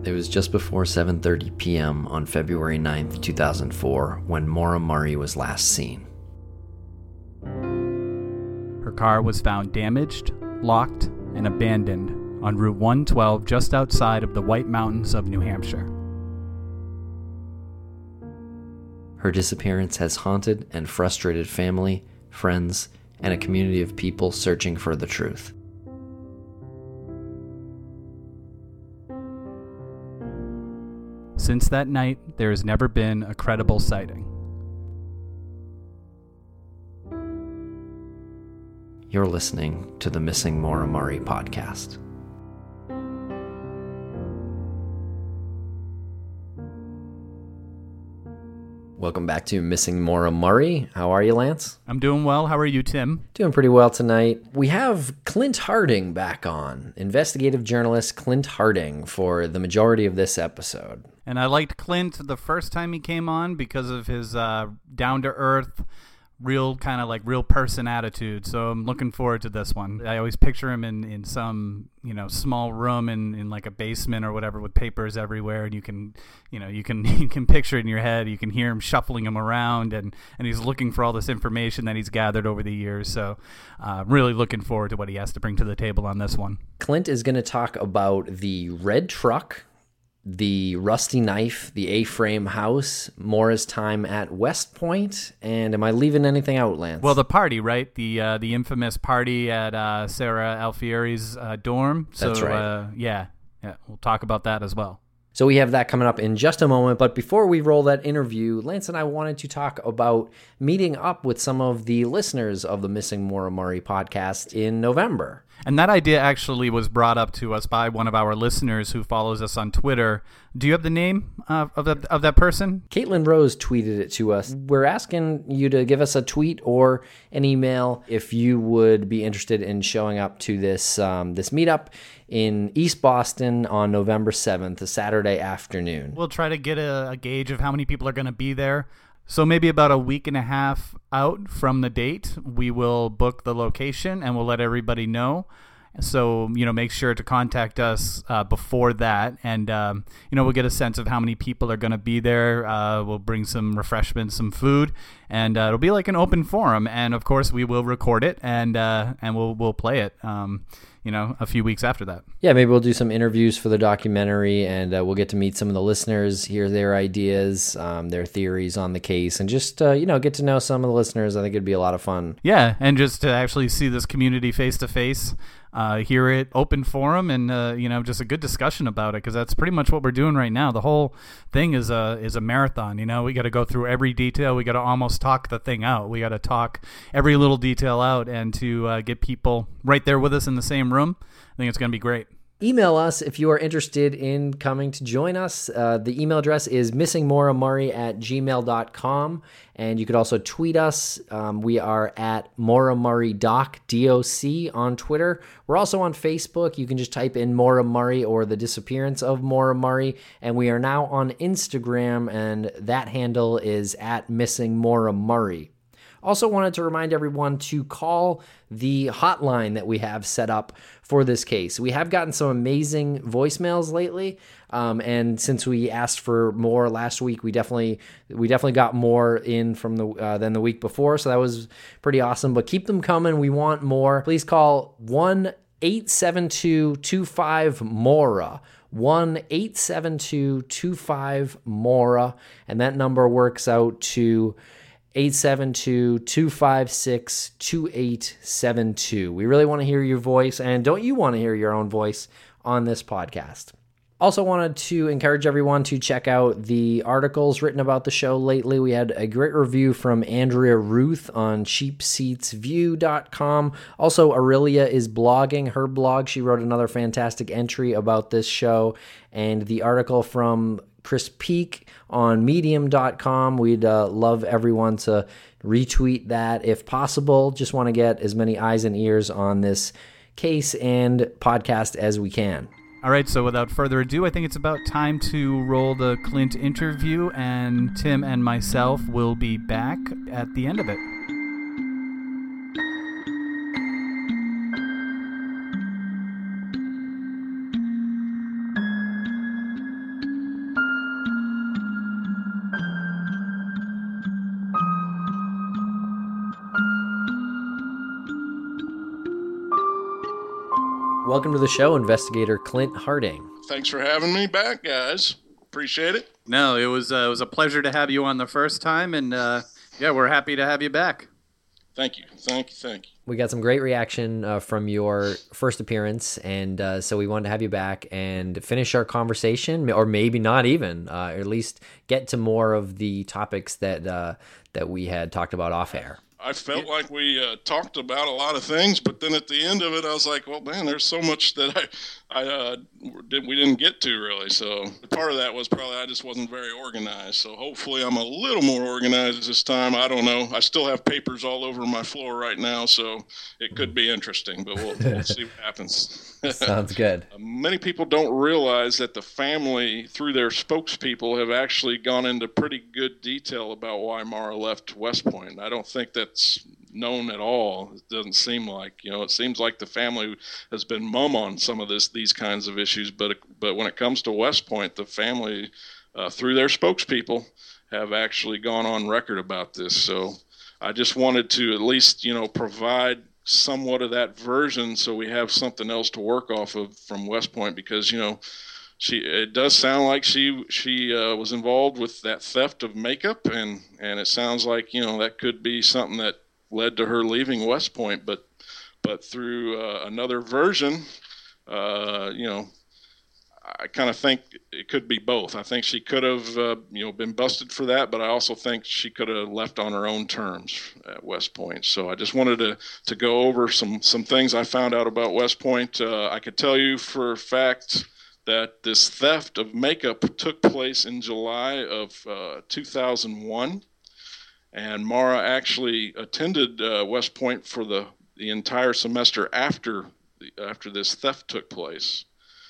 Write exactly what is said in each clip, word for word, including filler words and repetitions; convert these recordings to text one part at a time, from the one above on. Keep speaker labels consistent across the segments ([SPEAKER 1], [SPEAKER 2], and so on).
[SPEAKER 1] It was just before seven thirty p.m. on February ninth, two thousand four, when Maura Murray was last seen.
[SPEAKER 2] Her car was found damaged, locked, and abandoned on Route one twelve just outside of the White Mountains of New Hampshire.
[SPEAKER 1] Her disappearance has haunted and frustrated family, friends, and a community of people searching for the truth.
[SPEAKER 2] Since that night, there has never been a credible sighting.
[SPEAKER 1] You're listening to the Missing Maura Murray podcast. Welcome back to Missing Maura Murray. How are you, Lance?
[SPEAKER 2] I'm doing well. How are you, Tim?
[SPEAKER 1] Doing pretty well tonight. We have Clint Harding back on, investigative journalist Clint Harding, for the majority of this episode.
[SPEAKER 2] And I liked Clint the first time he came on because of his uh, down-to-earth, real kind of like real person attitude. So I'm looking forward to this one. I always picture him in, in some, you know, small room in, in like a basement or whatever with papers everywhere. And you can, you know, you can, you can picture it in your head. You can hear him shuffling him around and, and he's looking for all this information that he's gathered over the years. So uh, really looking forward to what he has to bring to the table on this one.
[SPEAKER 1] Clint is going to talk about the red truck, the rusty knife, the A-frame house, Maura's time at West Point, and am I leaving anything out, Lance?
[SPEAKER 2] Well, the party, right? The uh, the infamous party at uh, Sarah Alfieri's uh, dorm. So,
[SPEAKER 1] That's right.
[SPEAKER 2] Uh, yeah, yeah, we'll talk about that as well.
[SPEAKER 1] So we have that coming up in just a moment, but before we roll that interview, Lance and I wanted to talk about meeting up with some of the listeners of the Missing Maura Murray podcast in November.
[SPEAKER 2] And that idea actually was brought up to us by one of our listeners who follows us on Twitter. Do you have the name uh, of, that, of that person?
[SPEAKER 1] Caitlin Rose tweeted it to us. We're asking you to give us a tweet or an email if you would be interested in showing up to this um, this meetup in East Boston on November seventh, a Saturday afternoon.
[SPEAKER 2] We'll try to get a, a gauge of how many people are going to be there. So maybe about a week and a half out from the date, we will book the location and we'll let everybody know. So, you know, make sure to contact us uh, before that. And, um, you know, we'll get a sense of how many people are going to be there. Uh, we'll bring some refreshments, some food, and uh, it'll be like an open forum. And, of course, we will record it and uh, and we'll we'll play it, um, you know, a few weeks after that.
[SPEAKER 1] Yeah, maybe we'll do some interviews for the documentary and uh, we'll get to meet some of the listeners, hear their ideas, um, their theories on the case, and just, uh, you know, get to know some of the listeners. I think it'd be a lot of fun.
[SPEAKER 2] Yeah, and just to actually see this community face to face. Uh, hear it, open forum, and uh, you know, just a good discussion about it, because that's pretty much what we're doing right now. The whole thing is a is a marathon. You know, we got to go through every detail. We got to almost talk the thing out. We got to talk every little detail out, and to uh, get people right there with us in the same room. I think it's going to be great.
[SPEAKER 1] Email us if you are interested in coming to join us. Uh, the email address is missingmauramurray at gmail dot com. And you could also tweet us. Um, we are at Maura Murray Doc, D O C, on Twitter. We're also on Facebook. You can just type in Maura Murray or the disappearance of Maura Murray. And we are now on Instagram, and that handle is at Missing Maura Murray. Also wanted to remind everyone to call the hotline that we have set up for this case. We have gotten some amazing voicemails lately, um, and since we asked for more last week, we definitely we definitely got more in from the uh, than the week before, so that was pretty awesome. But keep them coming. We want more. Please call one eight seven two two five Maura. one eight seven two two five Maura, and that number works out to eight seven two two five six two eight seven two. We really want to hear your voice, and don't you want to hear your own voice on this podcast? Also wanted to encourage everyone to check out the articles written about the show lately. We had a great review from Andrea Ruth on cheap seats view dot com. Also, Aurelia is blogging her blog. She wrote another fantastic entry about this show, and the article from Chris Peak on medium dot com. We'd uh, love everyone to retweet that if possible. Just want to get as many eyes and ears on this case and podcast as we can.
[SPEAKER 2] All right, so without further ado, I think it's about time to roll the Clint interview, and Tim and myself will be back at the end of it.
[SPEAKER 1] Welcome to the show, Investigator Clint Harding.
[SPEAKER 3] Thanks for having me back, guys. Appreciate it.
[SPEAKER 2] No, it was uh, it was a pleasure to have you on the first time, and uh, yeah, we're happy to have you back.
[SPEAKER 3] Thank you, thank you, thank you.
[SPEAKER 1] We got some great reaction uh, from your first appearance, and uh, so we wanted to have you back and finish our conversation, or maybe not even, uh, or at least get to more of the topics that uh, that we had talked about off air.
[SPEAKER 3] I felt like we uh, talked about a lot of things, but then at the end of it, I was like, well, man, there's so much that I, I uh, did, we didn't get to really. So part of that was probably I just wasn't very organized. So hopefully I'm a little more organized this time. I don't know. I still have papers all over my floor right now, so it could be interesting, but we'll, we'll see what happens.
[SPEAKER 1] Sounds good.
[SPEAKER 3] Uh, many people don't realize that the family, through their spokespeople, have actually gone into pretty good detail about why Mara left West Point. I don't think that's known at all. It doesn't seem like, you know, it seems like the family has been mum on some of this, these kinds of issues. But but when it comes to West Point, the family, uh, through their spokespeople, have actually gone on record about this. So I just wanted to at least, you know, provide somewhat of that version so we have something else to work off of from West Point, because, you know, she it does sound like she she uh, was involved with that theft of makeup, and and it sounds like, you know, that could be something that led to her leaving West Point, but but through uh, another version, uh, you know, I kind of think it could be both. I think she could have, uh, you know, been busted for that, but I also think she could have left on her own terms at West Point. So I just wanted to, to go over some, some things I found out about West Point. Uh, I could tell you for a fact that this theft of makeup took place in July of uh, two thousand one, and Mara actually attended uh, West Point for the, the entire semester after the, after this theft took place.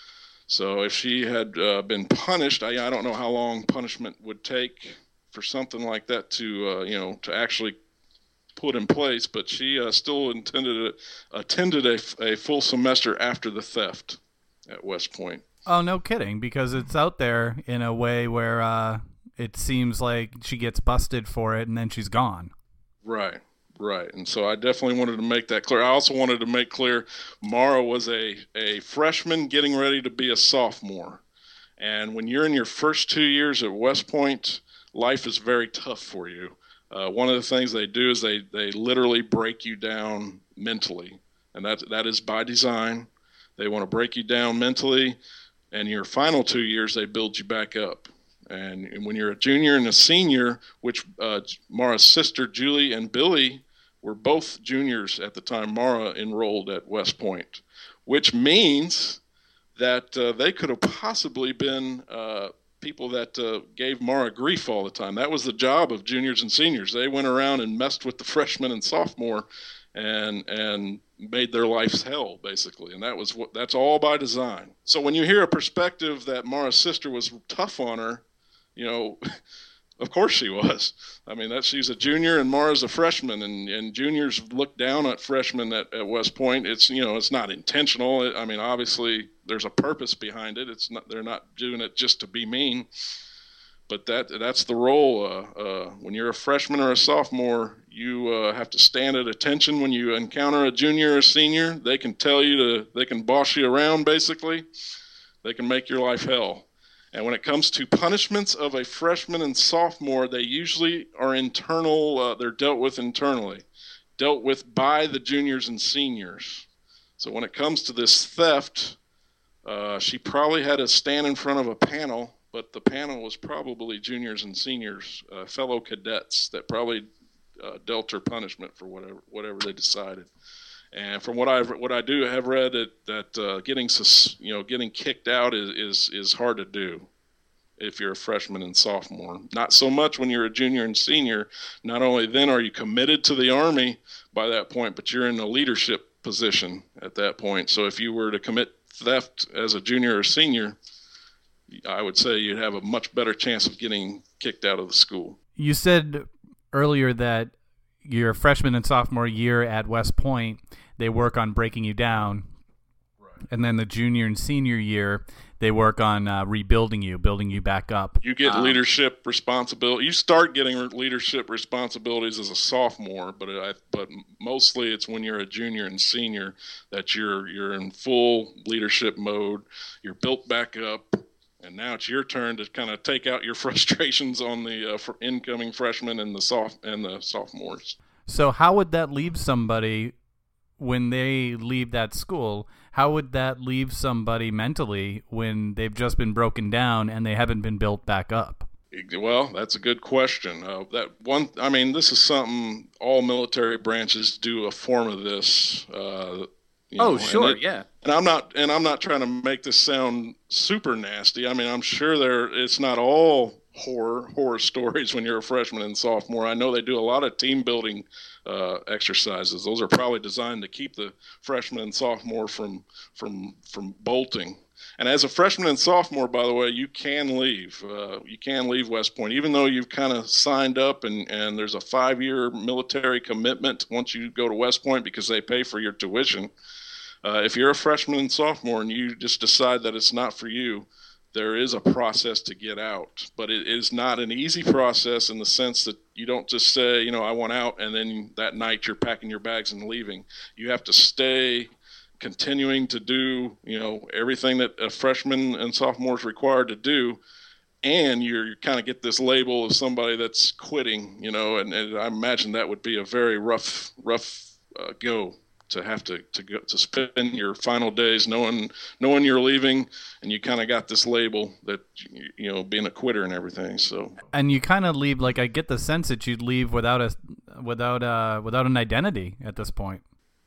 [SPEAKER 3] So if she had uh, been punished, I, I don't know how long punishment would take for something like that to, uh, you know, to actually put in place. But she uh, still intended a, attended a, a full semester after the theft at West Point.
[SPEAKER 2] Oh, no kidding, because it's out there in a way where uh, it seems like she gets busted for it and then she's gone.
[SPEAKER 3] Right. Right, and so I definitely wanted to make that clear. I also wanted to make clear Mara was a, a freshman getting ready to be a sophomore. And when you're in your first two years at West Point, life is very tough for you. Uh, one of the things they do is they, they literally break you down mentally, and that, that is by design. They want to break you down mentally, and your final two years, they build you back up. And, and when you're a junior and a senior, which uh, Mara's sister, Julie, and Billy were both juniors at the time Mara enrolled at West Point, which means that uh, they could have possibly been uh, people that uh, gave Mara grief all the time. That was the job of juniors and seniors. They went around and messed with the freshmen and sophomore and and made their lives hell, basically. And that was what that's all by design. So when you hear a perspective that Mara's sister was tough on her, you know, of course she was. I mean, that she's a junior and Mara's a freshman, and, and juniors look down at freshmen at, at West Point. It's, you know, it's not intentional. I mean, obviously there's a purpose behind it. It's not, they're not doing it just to be mean, but that that's the role. Uh, uh, when you're a freshman or a sophomore, you uh, have to stand at attention when you encounter a junior or a senior. They can tell you to, they can boss you around, basically. They can make your life hell. And when it comes to punishments of a freshman and sophomore, they usually are internal. Uh, they're dealt with internally, dealt with by the juniors and seniors. So when it comes to this theft, uh, she probably had to stand in front of a panel, but the panel was probably juniors and seniors, uh, fellow cadets that probably uh, dealt her punishment for whatever whatever they decided. And from what I what I do have read, it, that uh, getting you know getting kicked out is, is is hard to do if you're a freshman and sophomore. Not so much when you're a junior and senior. Not only then are you committed to the Army by that point, but you're in a leadership position at that point. So if you were to commit theft as a junior or senior, I would say you'd have a much better chance of getting kicked out of the school.
[SPEAKER 2] You said earlier that your freshman and sophomore year at West Point, they work on breaking you down.
[SPEAKER 3] Right.
[SPEAKER 2] And then the junior and senior year, they work on uh, rebuilding you, building you back up.
[SPEAKER 3] You get
[SPEAKER 4] Um,
[SPEAKER 3] leadership responsibility. You start getting leadership responsibilities as a sophomore, but I, but mostly it's when you're a junior and senior that you're you're in full leadership mode. You're built back up, and now it's your turn to kind of take out your frustrations on the uh, for incoming freshmen and the soph and the sophomores.
[SPEAKER 2] So how would that leave somebody when they leave that school? How would that leave somebody mentally when they've just been broken down and they haven't been built back up?
[SPEAKER 3] Well, that's a good question. Uh, that one, I mean, this is something all military branches do a form of this. Uh, you
[SPEAKER 4] Oh,
[SPEAKER 3] know,
[SPEAKER 4] sure,
[SPEAKER 3] and it-
[SPEAKER 4] yeah.
[SPEAKER 3] And I'm not, and I'm not trying to make this sound super nasty. I mean, I'm sure there, it's not all horror horror stories when you're a freshman and sophomore. I know they do a lot of team building uh, exercises. Those are probably designed to keep the freshman and sophomore from from from bolting. And as a freshman and sophomore, by the way, you can leave. Uh, you can leave West Point, even though you've kind of signed up and, and there's a five-year military commitment once you go to West Point because they pay for your tuition. Uh, if you're a freshman and sophomore and you just decide that it's not for you, there is a process to get out. But it is not an easy process in the sense that you don't just say, you know, I want out, and then that night you're packing your bags and leaving. You have to stay continuing to do, you know, everything that a freshman and sophomore is required to do, and you're, you kind of get this label of somebody that's quitting, you know, and, and I imagine that would be a very rough, rough uh, go to have to to go to spend your final days knowing knowing you're leaving, and you kind of got this label that, you know, being a quitter and everything. So
[SPEAKER 2] And you kind of leave, like, I get the sense that you'd leave without a without uh without an identity at this point.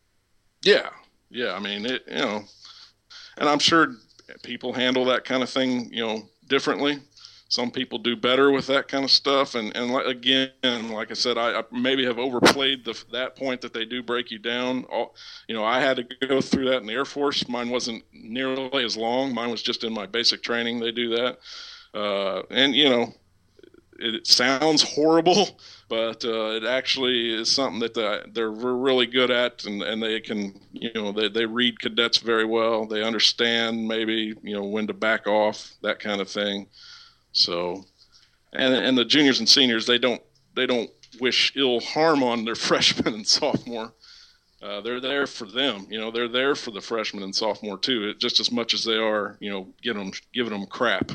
[SPEAKER 3] yeah, yeah, I mean it, you know, and I'm sure people handle that kind of thing, you know, differently. Some people do better with that kind of stuff, and and like, again, like I said, I, I maybe have overplayed the that point that they do break you down. All, you know, I had to go through that in the Air Force. Mine wasn't nearly as long. Mine was just in my basic training. They do that, uh, and you know, it, it sounds horrible, but uh, it actually is something that the, they're really good at, and, and they can, you know, they they read cadets very well. They understand maybe, you know, when to back off, that kind of thing. So, and and the juniors and seniors, they don't they don't wish ill harm on their freshmen and sophomore. Uh, they're there for them, you know. They're there for the freshmen and sophomore too, just as much as they are, you know, giving them giving them crap.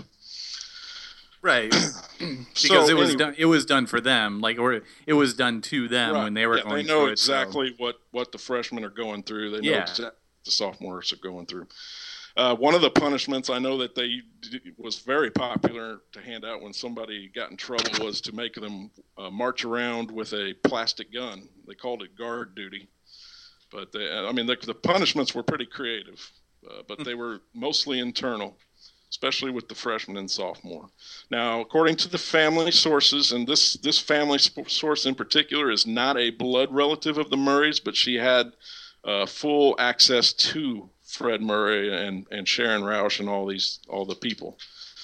[SPEAKER 4] Right, because
[SPEAKER 3] So,
[SPEAKER 4] it was
[SPEAKER 3] anyway,
[SPEAKER 4] done. It was done for them, like, or it was done to them
[SPEAKER 3] right.
[SPEAKER 4] when they were
[SPEAKER 3] Yeah,
[SPEAKER 4] going.
[SPEAKER 3] they know
[SPEAKER 4] through
[SPEAKER 3] exactly
[SPEAKER 4] it, so.
[SPEAKER 3] what what the freshmen are going through. They know
[SPEAKER 4] Yeah.
[SPEAKER 3] exactly what the sophomores are going through. Uh, one of the punishments I know that they was very popular to hand out when somebody got in trouble was to make them uh, march around with a plastic gun. They called it guard duty. But they, I mean, the, the punishments were pretty creative, uh, but they were mostly internal, especially with the freshman and sophomore. Now, according to the family sources, and this this family sp- source in particular is not a blood relative of the Murrays, but she had uh, full access to Fred Murray and, and Sharon Roush and all these all the people.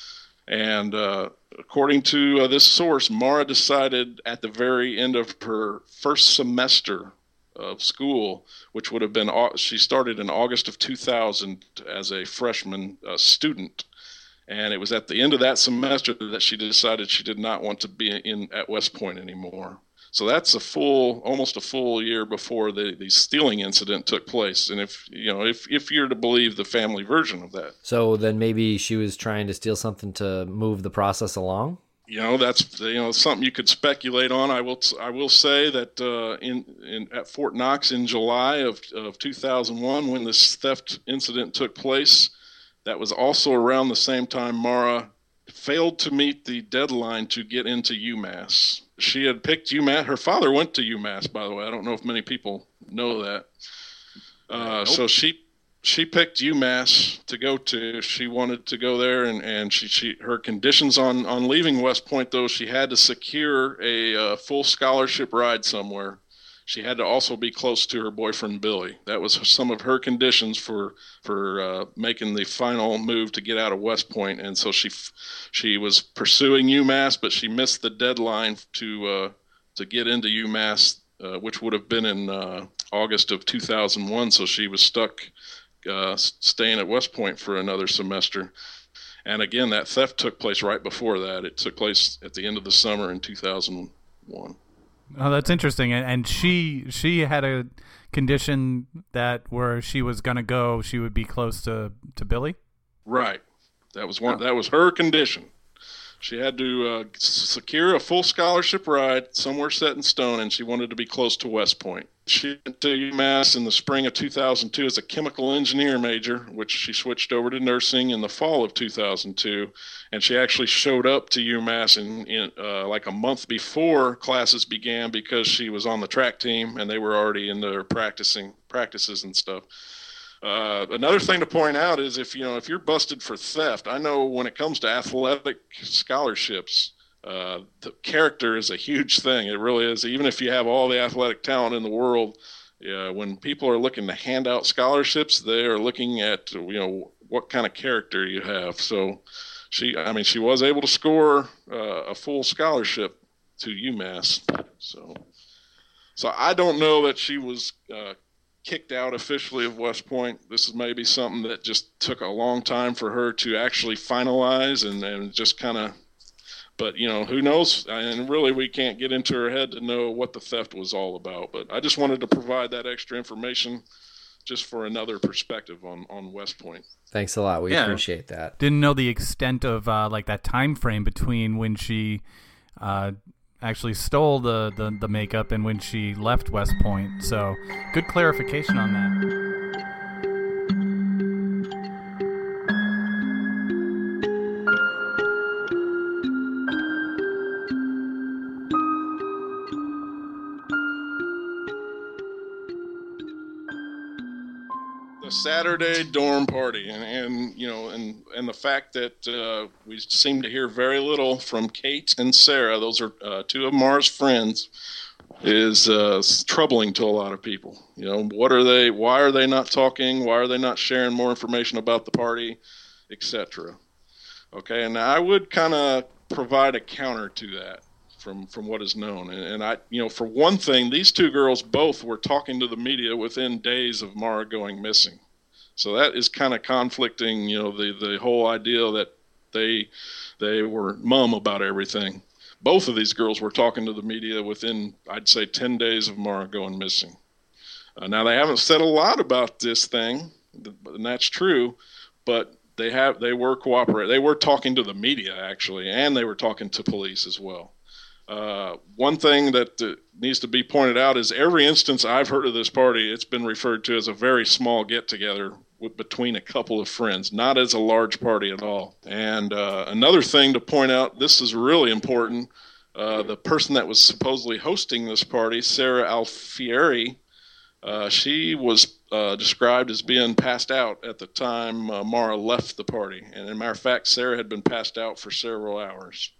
[SPEAKER 3] And uh, according to uh, this source, Mara decided at the very end of her first semester of school, which would have been, she started in August of two thousand as a freshman uh, student. And it was at the end of that semester that she decided she did not want to be in at West Point anymore. So that's a full, almost a full year before the, the stealing incident took place. And if, you know, if, if you're to believe the family version of that.
[SPEAKER 1] So then maybe she was trying to steal something to move the process along?
[SPEAKER 3] You know, that's, you know, something you could speculate on. I will I will say that uh, in, in at Fort Knox in July of, of two thousand one, when this theft incident took place, that was also around the same time Mara failed to meet the deadline to get into UMass. She had picked UMass. Her father went to UMass, by the way. I don't know if many people know that. Uh, nope. So she she picked UMass to go to. She wanted to go there, and, and she, she her conditions on, on leaving West Point, though, she had to secure a uh, full scholarship ride somewhere. She had to also be close to her boyfriend, Billy. That was some of her conditions for for uh, making the final move to get out of West Point. And so she she was pursuing UMass, but she missed the deadline to uh, to get into UMass, uh, which would have been in uh, August of two thousand one. So she was stuck uh, staying at West Point for another semester. And again, that theft took place right before that. It took place at the end of the summer in two thousand one.
[SPEAKER 2] Oh, that's interesting. And, and she she had a condition that where she was going to go, she would be close to, to Billy?
[SPEAKER 3] Right. That was one. That was her condition. She had to uh, secure a full scholarship ride somewhere set in stone, and she wanted to be close to West Point. She went to UMass in the spring of two thousand two as a chemical engineer major, which she switched over to nursing in the fall of two thousand two. And she actually showed up to UMass in, in uh, like a month before classes began because she was on the track team, and they were already in their practicing practices and stuff. Uh, another thing to point out is if you know if you're busted for theft, I know when it comes to athletic scholarships, uh, the character is a huge thing. It really is. Even if you have all the athletic talent in the world, uh, when people are looking to hand out scholarships, they are looking at you know what kind of character you have. So, she, I mean, she was able to score uh, a full scholarship to UMass. So, so I don't know that she was. Uh, kicked out officially of West Point. This is maybe something that just took a long time for her to actually finalize and, and just kind of, but you know, who knows? And really we can't get into her head to know what the theft was all about, but I just wanted to provide that extra information just for another perspective on, on West Point.
[SPEAKER 1] Thanks a lot. We
[SPEAKER 4] Yeah.
[SPEAKER 1] appreciate that.
[SPEAKER 2] Didn't know the extent of uh, like that time frame between when she uh, actually stole the, the, the makeup and when she left West Point. So good clarification on that.
[SPEAKER 3] Saturday dorm party, and, and you know, and and the fact that uh, we seem to hear very little from Kate and Sarah, those are uh, two of Mara's friends, is uh, troubling to a lot of people. You know, what are they? Why are they not talking? Why are they not sharing more information about the party, et cetera? Okay, and I would kind of provide a counter to that from from what is known, and, and I, you know, for one thing, these two girls both were talking to the media within days of Mara going missing. So that is kind of conflicting, you know, the, the whole idea that they they were mum about everything. Both of these girls were talking to the media within, I'd say, ten days of Mara going missing. Uh, now, they haven't said a lot about this thing, and that's true, but they have they were cooperating. They were talking to the media, actually, and they were talking to police as well. Uh, one thing that uh, needs to be pointed out is every instance I've heard of this party, it's been referred to as a very small get-together with, between a couple of friends, not as a large party at all. And uh, another thing to point out, this is really important, uh, the person that was supposedly hosting this party, Sarah Alfieri, uh, she was uh, described as being passed out at the time uh, Mara left the party. And as a matter of fact, Sarah had been passed out for several hours.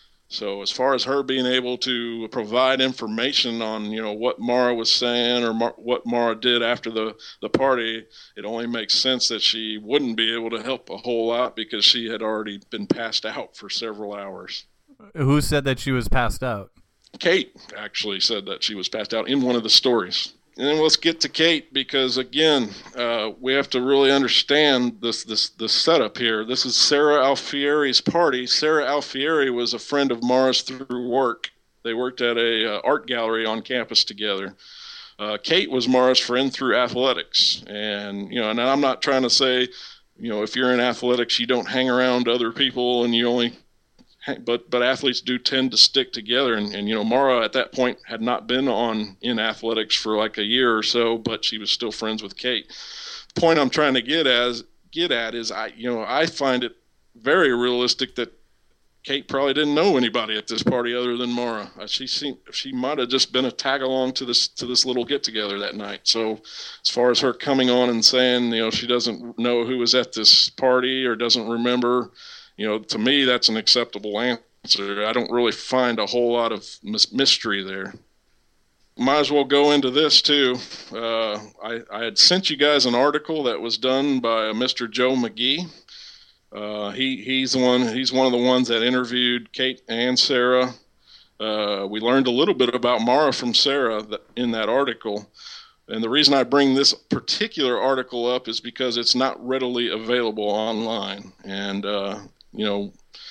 [SPEAKER 3] So as far as her being able to provide information on, you know, what Mara was saying or Mar- what Mara did after the, the party, it only makes sense that she wouldn't be able to help a whole lot because she had already been passed out for several hours.
[SPEAKER 2] Who said that she was passed out?
[SPEAKER 3] Kate actually said that she was passed out in one of the stories. And then let's get to Kate because, again, uh, we have to really understand this, this this setup here. This is Sarah Alfieri's party. Sarah Alfieri was a friend of Mara's through work. They worked at a uh, art gallery on campus together. Uh, Kate was Mara's friend through athletics. And, you know, and I'm not trying to say, you know, if you're in athletics, you don't hang around other people and you only But but athletes do tend to stick together, and, and you know Mara at that point had not been on in athletics for like a year or so, but she was still friends with Kate. The point I'm trying to get as get at is I you know I find it very realistic that Kate probably didn't know anybody at this party other than Mara. She seemed she might have just been a tag along to this to this little get together that night. So as far as her coming on and saying you know she doesn't know who was at this party or doesn't remember. You know, to me, that's an acceptable answer. I don't really find a whole lot of mis- mystery there. Might as well go into this, too. Uh, I, I had sent you guys an article that was done by Mister Joe McGee. Uh, he he's the one. He's one of the ones that interviewed Kate and Sarah. Uh, we learned a little bit about Mara from Sarah in that article. And the reason I bring this particular article up is because it's not readily available online. And, uh, you know,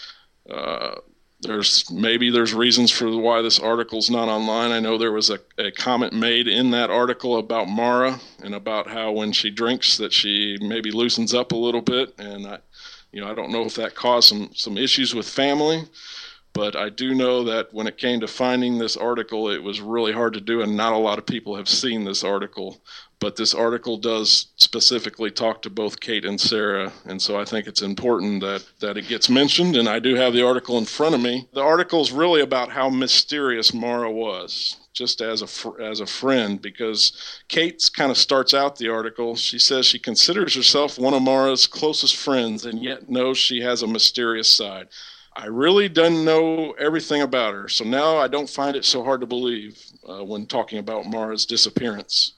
[SPEAKER 3] uh, there's maybe there's reasons for why this article's not online. I know there was a, a comment made in that article about Mara and about how when she drinks that she maybe loosens up a little bit. And, I, you know, I don't know if that caused some, some issues with family. But I do know that when it came to finding this article, it was really hard to do, and not a lot of people have seen this article. But this article does specifically talk to both Kate and Sarah, and so I think it's important that, that it gets mentioned, and I do have the article in front of me. The article is really about how mysterious Mara was, just as a, fr- as a friend, because Kate kind of starts out the article. She says she considers herself one of Mara's closest friends, and yet knows she has a mysterious side. I really don't know everything about her, so now I don't find it so hard to believe uh, when talking about Mara's disappearance.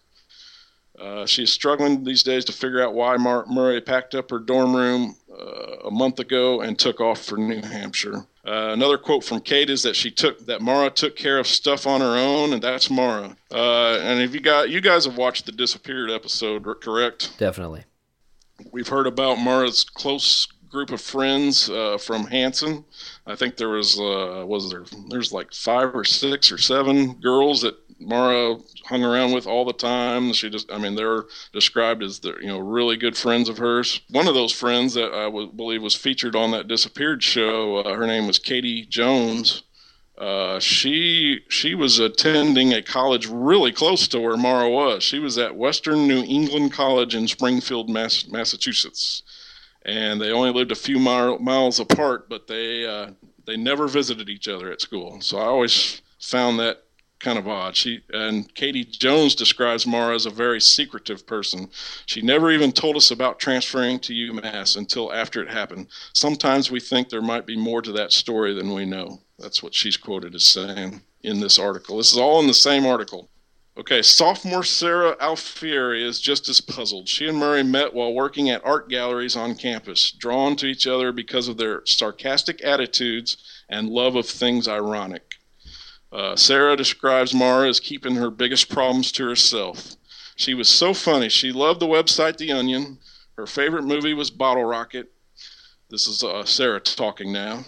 [SPEAKER 3] Uh, she's struggling these days to figure out why Mar- Murray packed up her dorm room uh, a month ago and took off for New Hampshire. Uh, another quote from Kate is that she took that Mara took care of stuff on her own, and that's Mara. Uh, and if you got you guys have watched the Disappeared episode, correct?
[SPEAKER 1] Definitely.
[SPEAKER 3] We've heard about Mara's close group of friends uh, from Hanson. I think there was uh, was there there's like five or six or seven girls that Mara hung around with all the time. She just, I mean, they're described as the you know really good friends of hers. One of those friends that I w- believe was featured on that Disappeared show, uh, her name was Katie Jones. Uh, she she was attending a college really close to where Mara was. She was at Western New England College in Springfield, Mass- Massachusetts. And they only lived a few mile, miles apart, but they uh, they never visited each other at school. So I always found that kind of odd. She and Katie Jones describes Mara as a very secretive person. She never even told us about transferring to UMass until after it happened. Sometimes we think there might be more to that story than we know. That's what she's quoted as saying in this article. This is all in the same article. Okay, sophomore Sarah Alfieri is just as puzzled. She and Murray met while working at art galleries on campus, drawn to each other because of their sarcastic attitudes and love of things ironic. Uh, Sarah describes Mara as keeping her biggest problems to herself. She was so funny. She loved the website The Onion. Her favorite movie was Bottle Rocket. This is uh, Sarah talking now.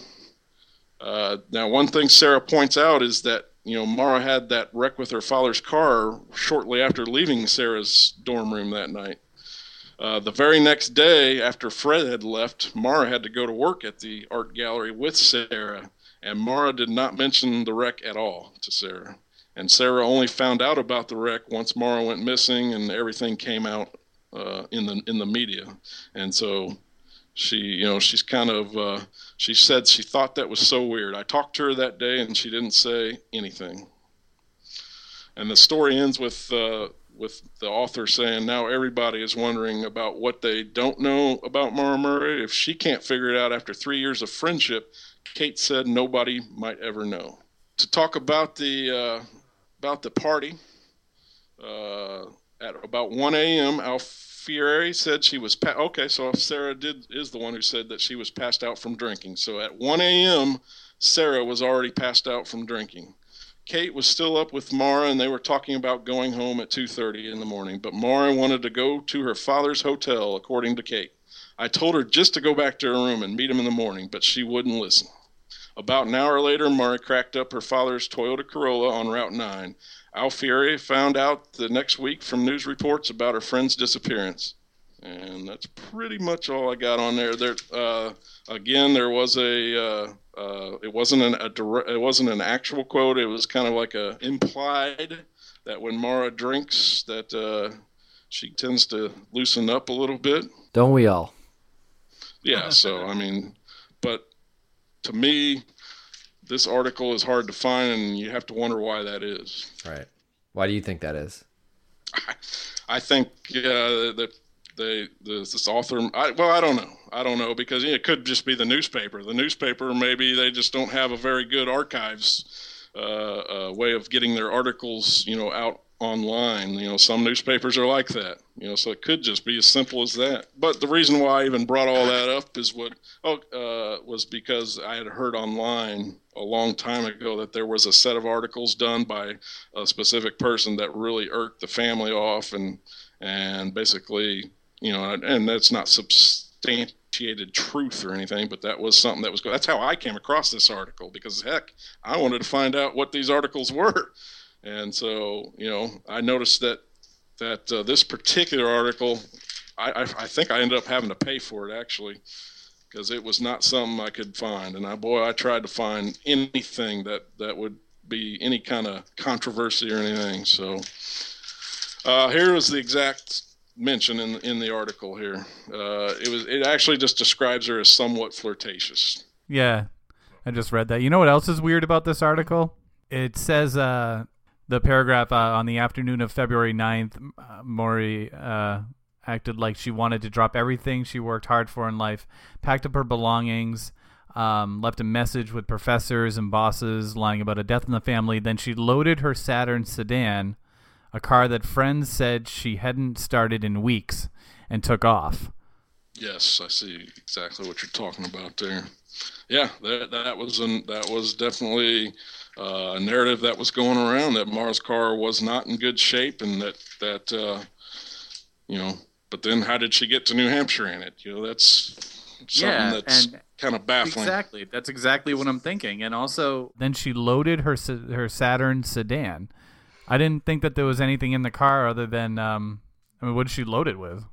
[SPEAKER 3] Uh, now, one thing Sarah points out is that You know, Mara had that wreck with her father's car shortly after leaving Sarah's dorm room that night. Uh, the very next day, after Fred had left, Mara had to go to work at the art gallery with Sarah, and Mara did not mention the wreck at all to Sarah. And Sarah only found out about the wreck once Mara went missing and everything came out uh, in the in the media. And so she, you know, she's kind of, uh, she said she thought that was so weird. I talked to her that day and she didn't say anything. And the story ends with, uh, with the author saying, now everybody is wondering about what they don't know about Mara Murray. If she can't figure it out after three years of friendship, Kate said nobody might ever know. To talk about the, uh, about the party, uh, at about one a.m., Alfieri said she was pa- okay. So Sarah did is the one who said that she was passed out from drinking. So at one a.m., Sarah was already passed out from drinking. Kate was still up with Mara, and they were talking about going home at two thirty in the morning. But Mara wanted to go to her father's hotel, according to Kate. I told her just to go back to her room and meet him in the morning, but she wouldn't listen. About an hour later, Mara cracked up her father's Toyota Corolla on Route nine. Alfieri found out the next week from news reports about her friend's disappearance. And that's pretty much all I got on there. There, uh, again, there was a, uh, uh, it wasn't an, a direct, it wasn't an actual quote. It was kind of like a implied that when Mara drinks, that uh, she tends to loosen up a little bit.
[SPEAKER 1] Don't we all?
[SPEAKER 3] Yeah. So I mean, but to me, this article is hard to find, and you have to wonder why that is.
[SPEAKER 1] Right. Why do you think that is?
[SPEAKER 3] I, I think uh, that they this, this author. I, well, I don't know. I don't know because yeah, it could just be the newspaper. The newspaper, maybe they just don't have a very good archives uh, uh, way of getting their articles, you know, out online. You know, some newspapers are like that. You know, so it could just be as simple as that. But the reason why I even brought all that up is what oh uh, was because I had heard online a long time ago that there was a set of articles done by a specific person that really irked the family off, and and basically, you know, and that's not substantiated truth or anything, but that was something that was good. That's how I came across this article, because heck, I wanted to find out what these articles were. And so, you know, I noticed that that uh, this particular article, I, I, I think I ended up having to pay for it, actually, because it was not something I could find. And I, boy, I tried to find anything that, that would be any kind of controversy or anything. So uh, here was the exact mention in in the article here. Uh, it was it actually just describes her as somewhat flirtatious.
[SPEAKER 2] Yeah, I just read that. You know what else is weird about this article? It says uh, the paragraph uh, on the afternoon of February ninth, uh, Maury uh, acted like she wanted to drop everything she worked hard for in life, packed up her belongings, um, left a message with professors and bosses lying about a death in the family. Then she loaded her Saturn sedan, a car that friends said she hadn't started in weeks, and took off.
[SPEAKER 3] Yes, I see exactly what you're talking about there. Yeah, that that was an, that was definitely uh, a narrative that was going around, that Mara's car was not in good shape, and that that uh, you know. But then, how did she get to New Hampshire in it? You know, that's something
[SPEAKER 4] Yeah,
[SPEAKER 3] that's
[SPEAKER 4] and
[SPEAKER 3] kind of baffling.
[SPEAKER 4] Exactly. That's exactly what I'm thinking. And also,
[SPEAKER 2] Then she loaded her se- her Saturn sedan. I didn't think that there was anything in the car other than, um, I mean, what did she load it with?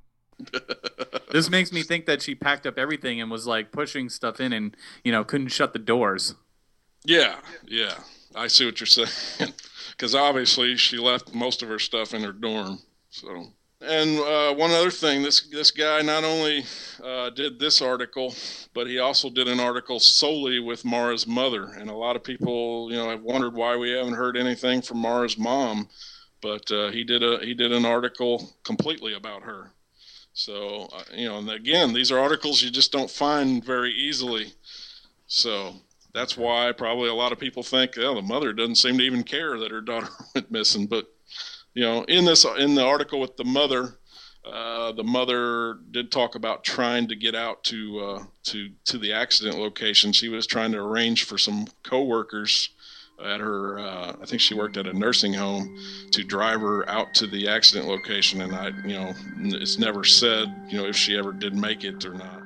[SPEAKER 4] this makes me think that she packed up everything and was like pushing stuff in, and you know couldn't shut the doors.
[SPEAKER 3] Yeah, yeah, I see what you're saying. Because obviously she left most of her stuff in her dorm. So, and uh, one other thing, this this guy not only uh, did this article, but he also did an article solely with Mara's mother. And a lot of people, you know, have wondered why we haven't heard anything from Mara's mom. But uh, he did a he did an article completely about her. So, uh, you know, and again, these are articles you just don't find very easily. So that's why probably a lot of people think, oh, the mother doesn't seem to even care that her daughter went missing. But, you know, in this in the article with the mother, uh, the mother did talk about trying to get out to uh, to to the accident location. She was trying to arrange for some coworkers at her, uh, I think she worked at a nursing home, to drive her out to the accident location. And I, you know, it's never said, you know, if she ever did make it or not.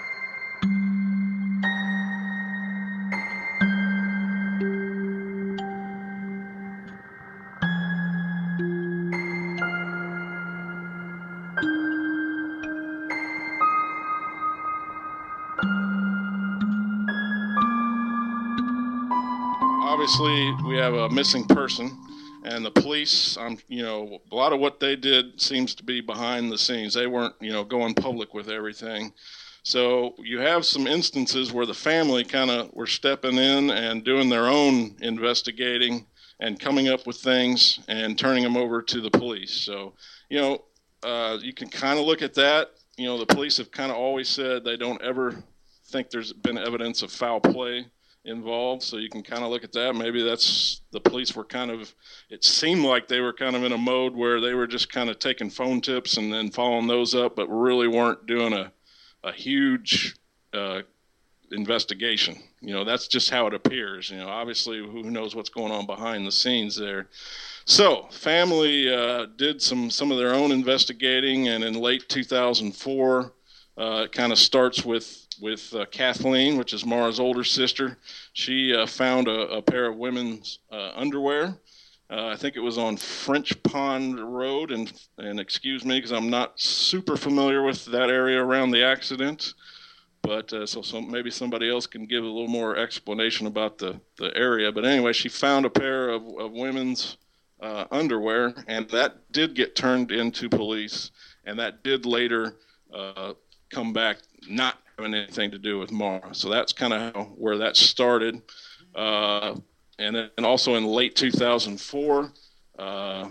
[SPEAKER 3] Obviously, we have a missing person, and the police, um, you know, a lot of what they did seems to be behind the scenes. They weren't, you know, going public with everything. So you have some instances where the family kind of were stepping in and doing their own investigating and coming up with things and turning them over to the police. So, you know, uh, you can kind of look at that. You know, the police have kind of always said they don't ever think there's been evidence of foul play involved, so you can kind of look at that. Maybe that's the police were kind of, it seemed like they were kind of in a mode where they were just kind of taking phone tips and then following those up, but really weren't doing a a huge uh, investigation. You know, that's just how it appears. You know, obviously, who knows what's going on behind the scenes there. So, family uh, did some some of their own investigating, and in late two thousand four, uh, it kind of starts with with uh, Kathleen, which is Mara's older sister. She uh, found a, a pair of women's uh, underwear. Uh, I think it was on French Pond Road, and and excuse me because I'm not super familiar with that area around the accident, but uh, so some, maybe somebody else can give a little more explanation about the, the area. But anyway, she found a pair of, of women's uh, underwear, and that did get turned into police, and that did later uh, come back not having anything to do with Mara. So that's kind of where that started. Uh, And then and also in late two thousand four, uh,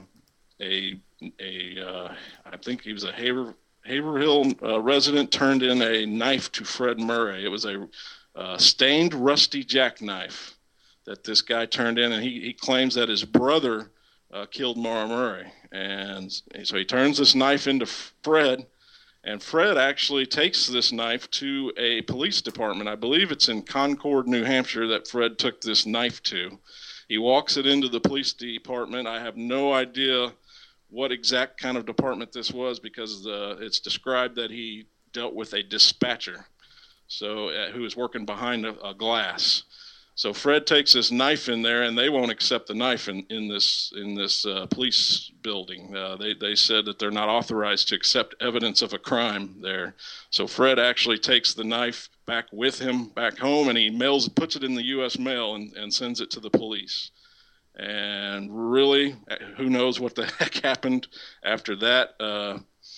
[SPEAKER 3] a a uh, I think he was a Haver, Haverhill uh, resident turned in a knife to Fred Murray. It was a uh, stained rusty jackknife that this guy turned in, and he, he claims that his brother uh, killed Maura Murray. And so he turns this knife into Fred, and Fred actually takes this knife to a police department. I believe it's in Concord, New Hampshire, that Fred took this knife to. He walks it into the police department. I have no idea what exact kind of department this was, because the, it's described that he dealt with a dispatcher, so uh, who was working behind a, a glass. So Fred takes this knife in there, and they won't accept the knife in, in this in this uh, police building. Uh, they they said that they're not authorized to accept evidence of a crime there. So Fred actually takes the knife back with him back home, and he mails puts it in the U S mail and, and sends it to the police. And really, who knows what the heck happened after that. Uh,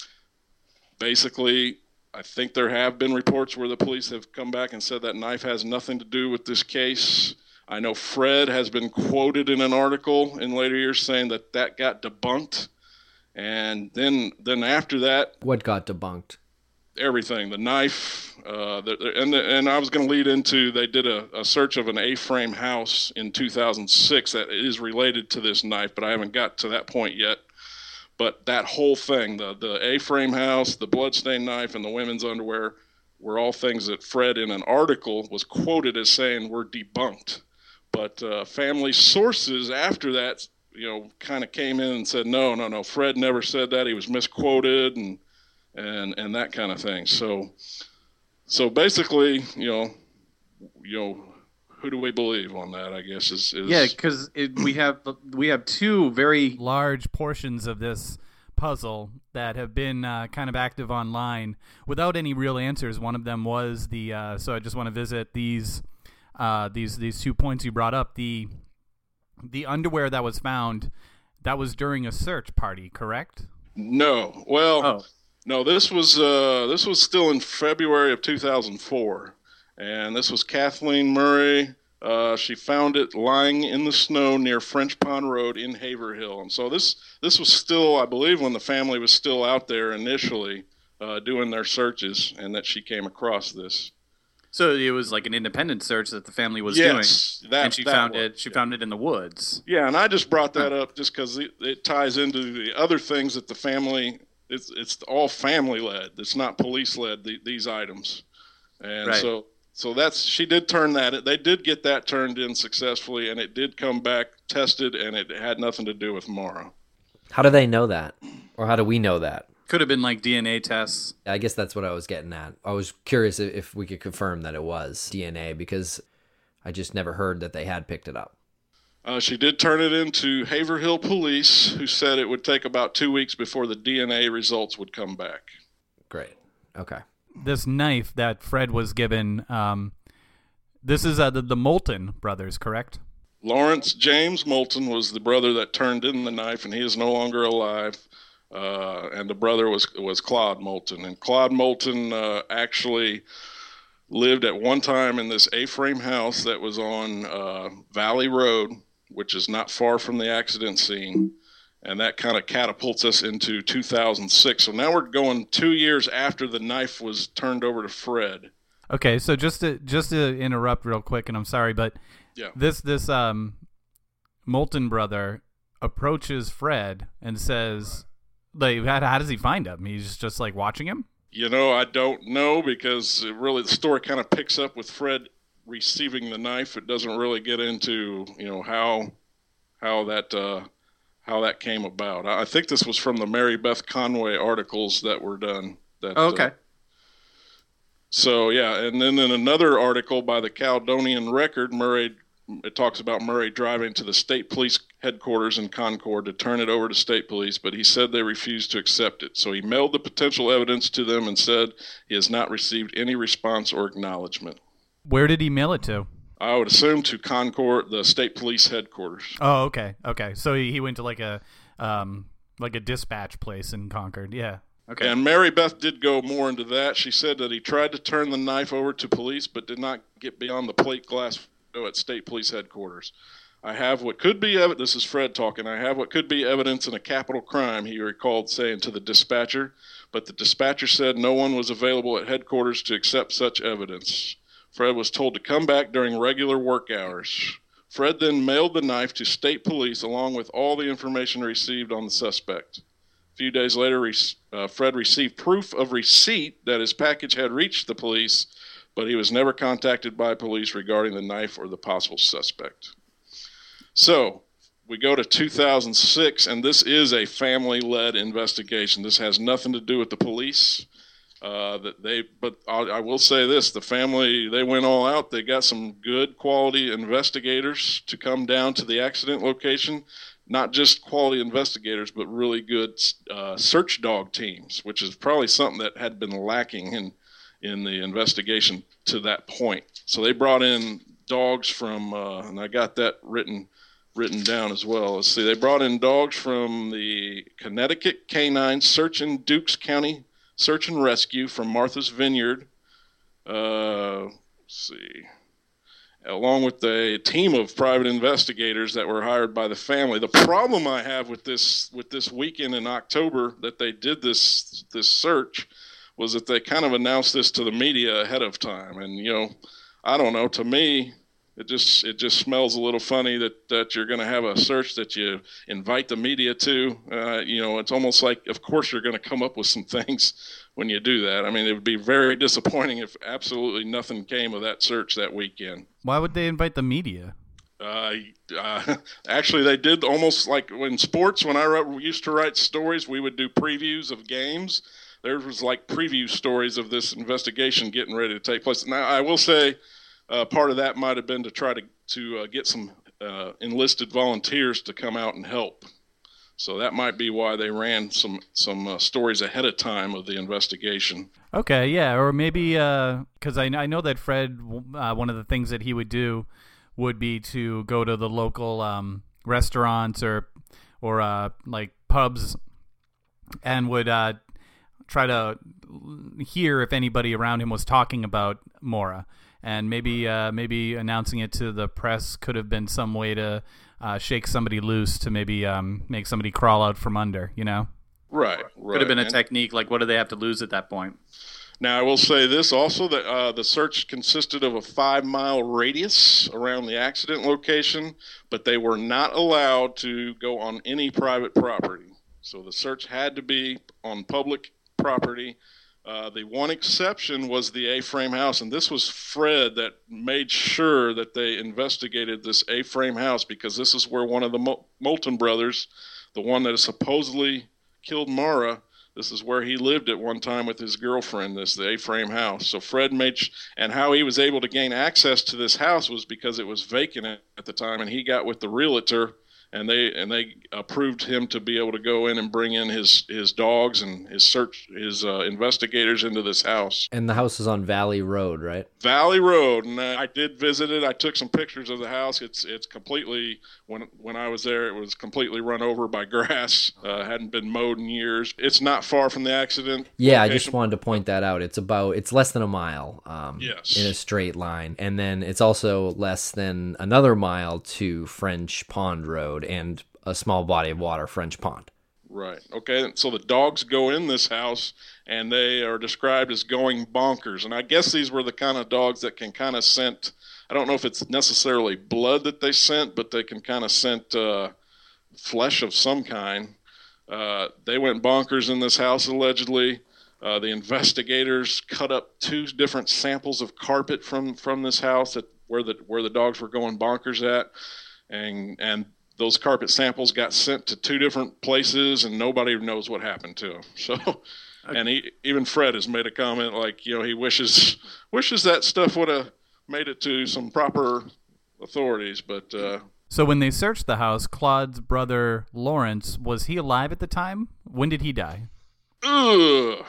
[SPEAKER 3] basically, I think there have been reports where the police have come back and said that knife has nothing to do with this case. I know Fred has been quoted in an article in later years saying that that got debunked. And then then after that...
[SPEAKER 1] What got debunked?
[SPEAKER 3] Everything, the knife, uh, the, and the, and I was going to lead into, they did a, a search of an A-frame house in two thousand six that is related to this knife, but I haven't got to that point yet. But that whole thing, the, the A-frame house, the bloodstained knife, and the women's underwear were all things that Fred in an article was quoted as saying were debunked. But uh, family sources after that, you know, kind of came in and said, no, no, no, Fred never said that. He was misquoted, and and and that kind of thing. So so basically, you know, you know, who do we believe on that, I guess, is, is...
[SPEAKER 4] Yeah, because we have we have two very
[SPEAKER 2] large portions of this puzzle that have been uh, kind of active online without any real answers. One of them was the uh, so I just want to visit these uh, these these two points you brought up. The the underwear that was found, that was during a search party, correct?
[SPEAKER 3] No. Well,
[SPEAKER 4] oh.
[SPEAKER 3] no, this was uh, this was still in February of two thousand four. And this was Kathleen Murray. Uh, she found it lying in the snow near French Pond Road in Haverhill. And so this this was still, I believe, when the family was still out there initially uh, doing their searches, and that she came across this.
[SPEAKER 4] So it was like an independent search that the family was
[SPEAKER 3] yes,
[SPEAKER 4] doing,
[SPEAKER 3] that,
[SPEAKER 4] and she
[SPEAKER 3] that
[SPEAKER 4] found
[SPEAKER 3] was,
[SPEAKER 4] it. She
[SPEAKER 3] yeah.
[SPEAKER 4] found it in the woods.
[SPEAKER 3] Yeah, and I just brought that up just because it, it ties into the other things that the family. It's it's all family led. It's not police led. The, these items, and
[SPEAKER 4] right.
[SPEAKER 3] so. So that's she did turn that. They did get that turned in successfully, and it did come back tested, and it had nothing to do with Maura.
[SPEAKER 1] How do they know that, or how do we know that?
[SPEAKER 4] Could have been like D N A tests.
[SPEAKER 1] I guess that's what I was getting at. I was curious if we could confirm that it was D N A, because I just never heard that they had picked it up.
[SPEAKER 3] Uh, she did turn it into Haverhill police, who said it would take about two weeks before the D N A results would come back.
[SPEAKER 1] Great. Okay.
[SPEAKER 2] This knife that Fred was given, um, this is uh, the, the Moulton brothers, correct?
[SPEAKER 3] Lawrence James Moulton was the brother that turned in the knife, and he is no longer alive. Uh, and the brother was was Claude Moulton. And Claude Moulton uh, actually lived at one time in this A-frame house that was on uh, Valley Road, which is not far from the accident scene. And that kind of catapults us into two thousand six. So now we're going two years after the knife was turned over to Fred.
[SPEAKER 2] Okay, so just to just to interrupt real quick, and I'm sorry, but
[SPEAKER 3] yeah.
[SPEAKER 2] this this um Moulton brother approaches Fred and says, like, how, how does he find him? He's just like watching him?
[SPEAKER 3] You know, I don't know, because it really the story kind of picks up with Fred receiving the knife. It doesn't really get into, you know, how how that uh, how that came about. I think this was from the Mary Beth Conway articles that were done. That,
[SPEAKER 4] oh, okay.
[SPEAKER 3] Uh, so, yeah, and then in another article by the Caledonian Record, Murray, it talks about Murray driving to the state police headquarters in Concord to turn it over to state police, but he said they refused to accept it. So he mailed the potential evidence to them and said he has not received any response or acknowledgement.
[SPEAKER 2] Where did he mail it to?
[SPEAKER 3] I would assume to Concord, the state police headquarters.
[SPEAKER 2] Oh, okay, okay. So he, he went to like a um like a dispatch place in Concord. Yeah. Okay.
[SPEAKER 3] And Mary Beth did go more into that. She said that he tried to turn the knife over to police, but did not get beyond the plate glass window at state police headquarters. I have what could be evidence. This is Fred talking. I have what could be evidence in a capital crime, he recalled saying to the dispatcher, but the dispatcher said no one was available at headquarters to accept such evidence. Fred was told to come back during regular work hours. Fred then mailed the knife to state police along with all the information received on the suspect. A few days later, uh, Fred received proof of receipt that his package had reached the police, but he was never contacted by police regarding the knife or the possible suspect. So we go to two thousand six, and this is a family-led investigation. This has nothing to do with the police. Uh, that they, but I, I will say this: the family, they went all out. They got some good quality investigators to come down to the accident location. Not just quality investigators, but really good uh, search dog teams, which is probably something that had been lacking in in the investigation to that point. So they brought in dogs from, uh, and I got that written written down as well. Let's see, they brought in dogs from the Connecticut Canine Search in Dukes County Search and Rescue from Martha's Vineyard. Uh, let's see. Along with a team of private investigators that were hired by the family. The problem I have with this with this weekend in October that they did this this search was that they kind of announced this to the media ahead of time. And, you know, I don't know, to me, it just it just smells a little funny that, that you're going to have a search that you invite the media to. Uh, you know, it's almost like, of course, you're going to come up with some things when you do that. I mean, it would be very disappointing if absolutely nothing came of that search that weekend.
[SPEAKER 2] Why would they invite the media?
[SPEAKER 3] Uh, uh, actually, they did almost like in sports. When I wrote, used to write stories, we would do previews of games. There was like preview stories of this investigation getting ready to take place. Now, I will say uh, part of that might have been to try to, to uh, get some uh, enlisted volunteers to come out and help. So that might be why they ran some some uh, stories ahead of time of the investigation.
[SPEAKER 2] Okay, yeah, or maybe because uh, I, I know that Fred, uh, one of the things that he would do would be to go to the local um, restaurants or or uh, like pubs and would uh, try to hear if anybody around him was talking about Maura, and maybe uh, maybe announcing it to the press could have been some way to uh, shake somebody loose to maybe um, make somebody crawl out from under, you know?
[SPEAKER 3] Right, right.
[SPEAKER 4] Could have been a
[SPEAKER 3] and,
[SPEAKER 4] technique. Like, what do they have to lose at that point?
[SPEAKER 3] Now, I will say this also, that uh, the search consisted of a five-mile radius around the accident location, but they were not allowed to go on any private property. So the search had to be on public property. Uh, the one exception was the A-frame house, and this was Fred that made sure that they investigated this A-frame house, because this is where one of the Mol- Moulton brothers, the one that supposedly killed Maura, this is where he lived at one time with his girlfriend, this the A-frame house. So Fred made, sh- and how he was able to gain access to this house was because it was vacant at, at the time, and he got with the realtor, and they and they approved him to be able to go in and bring in his, his dogs and his search his uh, investigators into this house.
[SPEAKER 1] And the house is on Valley Road, right?
[SPEAKER 3] Valley Road, and uh, I did visit it. I took some pictures of the house. It's it's completely, when when I was there, it was completely run over by grass. Uh, hadn't been mowed in years. It's not far from the accident.
[SPEAKER 1] Yeah,
[SPEAKER 3] location.
[SPEAKER 1] I just wanted to point that out. It's about it's less than a mile um,
[SPEAKER 3] Yes.
[SPEAKER 1] in a straight line, and then it's also less than another mile to French Pond Road and a small body of water, French Pond.
[SPEAKER 3] Right. Okay. So the dogs go in this house, and they are described as going bonkers. And I guess these were the kind of dogs that can kind of scent. I don't know if it's necessarily blood that they scent, but they can kind of scent uh, flesh of some kind. Uh, they went bonkers in this house, allegedly. Uh, the investigators cut up two different samples of carpet from, from this house that where the where the dogs were going bonkers at, and and. Those carpet samples got sent to two different places, and nobody knows what happened to them. So, and he, even Fred has made a comment like, you know, he wishes wishes that stuff would have made it to some proper authorities. But uh,
[SPEAKER 2] so when they searched the house, Claude's brother Lawrence, was he alive at the time? When did he die?
[SPEAKER 3] Ugh.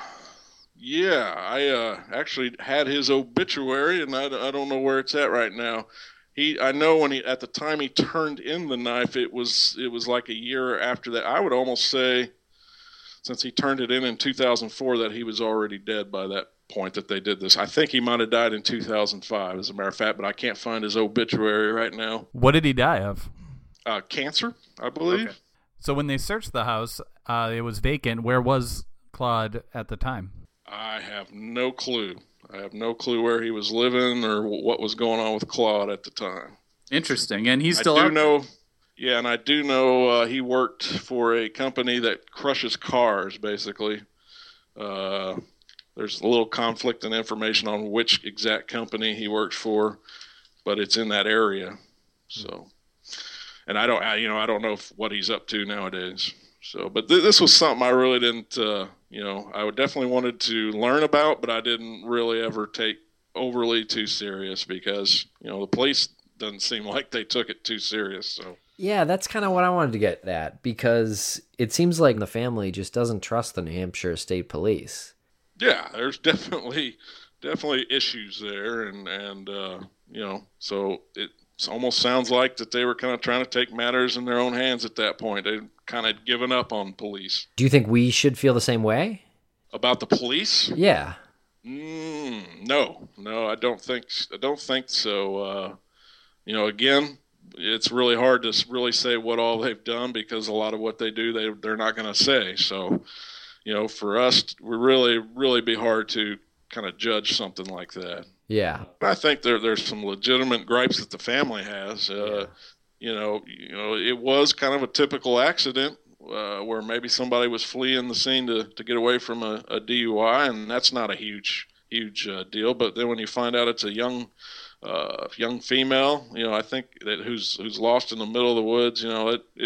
[SPEAKER 3] Yeah, I uh, actually had his obituary, and I, I don't know where it's at right now. He, I know when he, at the time he turned in the knife, it was it was like a year after that. I would almost say, since he turned it in in two thousand four, that he was already dead by that point that they did this. I think he might have died in two thousand five, as a matter of fact, but I can't find his obituary right now.
[SPEAKER 2] What did he die of?
[SPEAKER 3] Uh, cancer, I believe.
[SPEAKER 2] Okay. So when they searched the house, uh, it was vacant. Where was Claude at the time?
[SPEAKER 3] I have no clue. I have no clue where he was living or what was going on with Claude at the time.
[SPEAKER 4] Interesting. And he's still
[SPEAKER 3] I do
[SPEAKER 4] out
[SPEAKER 3] know, yeah, and I do know uh, he worked for a company that crushes cars, basically. Uh, there's a little conflict in information on which exact company he works for, but it's in that area. So, and I don't, I, you know, I don't know if, what he's up to nowadays. So, but th- this was something I really didn't, uh, you know, I would definitely wanted to learn about, but I didn't really ever take overly too serious because, you know, the police doesn't seem like they took it too serious. So.
[SPEAKER 1] Yeah, that's kind of what I wanted to get at, because it seems like the family just doesn't trust the New Hampshire State Police.
[SPEAKER 3] Yeah, there's definitely definitely issues there, and and uh, you know, so it almost sounds like that they were kind of trying to take matters in their own hands at that point. They'd kind of given up on police.
[SPEAKER 1] Do you think we should feel the same way?
[SPEAKER 3] About the police?
[SPEAKER 1] Yeah.
[SPEAKER 3] Mm, no, no, I don't think I don't think so. Uh, you know, again, it's really hard to really say what all they've done because a lot of what they do, they they're not going to say. So, you know, for us, we really, really be hard to kind of judge something like that.
[SPEAKER 1] Yeah.
[SPEAKER 3] I think there there's some legitimate gripes that the family has. Uh,
[SPEAKER 1] Yeah.
[SPEAKER 3] You know, you know, it was kind of a typical accident uh, where maybe somebody was fleeing the scene to, to get away from a, a D U I, and that's not a huge, huge uh, deal. But then when you find out it's a young uh, young female, you know, I think that who's who's lost in the middle of the woods, you know, it it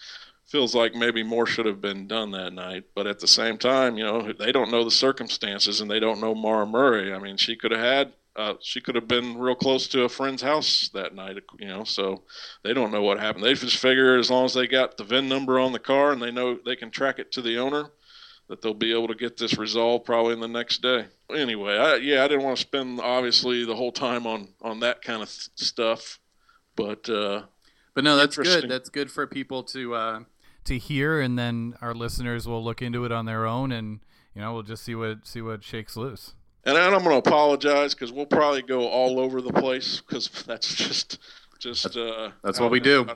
[SPEAKER 3] feels like maybe more should have been done that night. But at the same time, you know, they don't know the circumstances and they don't know Mara Murray. I mean, she could have had, uh, she could have been real close to a friend's house that night, you know, so they don't know what happened. They just figure as long as they got the V I N number on the car and they know they can track it to the owner, that they'll be able to get this resolved probably in the next day. Anyway, I, yeah, I didn't want to spend obviously the whole time on, on that kind of th- stuff, but, uh,
[SPEAKER 4] But no, that's good. That's good for people to uh,
[SPEAKER 2] to hear, and then our listeners will look into it on their own, and you know, we'll just see what see what shakes loose.
[SPEAKER 3] And I'm going to apologize because we'll probably go all over the place because that's just just uh,
[SPEAKER 4] that's what we do.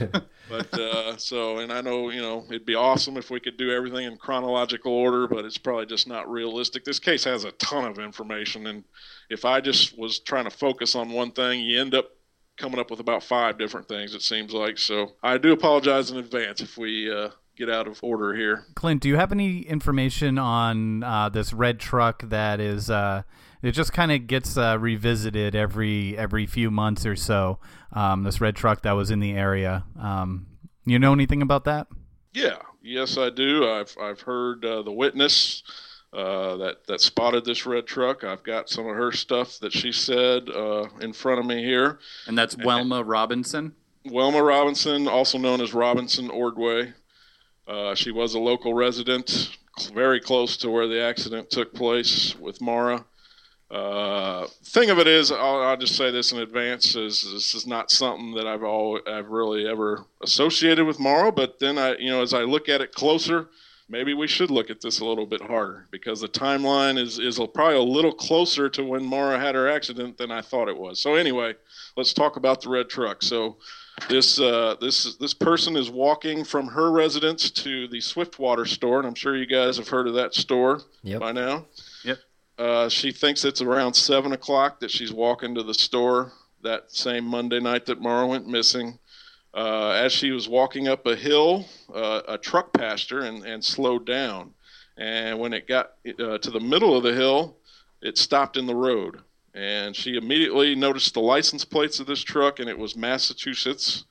[SPEAKER 3] But uh, so, and I know, you know, it'd be awesome if we could do everything in chronological order, but it's probably just not realistic. This case has a ton of information, and if I just was trying to focus on one thing, you end up coming up with about five different things, it seems like. So I do apologize in advance if we uh, get out of order here.
[SPEAKER 2] Clint, do you have any information on uh, this red truck that is uh, it just kind of gets uh, revisited every every few months or so? Um, this red truck that was in the area. Um, you know anything about that?
[SPEAKER 3] Yeah, yes, I do. I've I've heard uh, the witness uh, that that spotted this red truck. I've got some of her stuff that she said uh, in front of me here.
[SPEAKER 4] And that's Welma Robinson?
[SPEAKER 3] Welma Robinson, also known as Robinson Ordway. Uh, she was a local resident, very close to where the accident took place with Mara. Uh, thing of it is, I'll, I'll just say this in advance, is this is not something that I've all I've really ever associated with Mara. But then I, you know, as I look at it closer, maybe we should look at this a little bit harder because the timeline is is probably a little closer to when Mara had her accident than I thought it was. So anyway, let's talk about the red truck. So this uh, this this person is walking from her residence to the Swiftwater store, and I'm sure you guys have heard of that store
[SPEAKER 1] Yep.
[SPEAKER 3] by now.
[SPEAKER 4] Yep.
[SPEAKER 3] Uh, she thinks it's around seven o'clock that she's walking to the store that same Monday night that Mara went missing. Uh, as she was walking up a hill, uh, a truck passed her and, and slowed down. And when it got uh, to the middle of the hill, it stopped in the road. And she immediately noticed the license plates of this truck, and it was Massachusetts,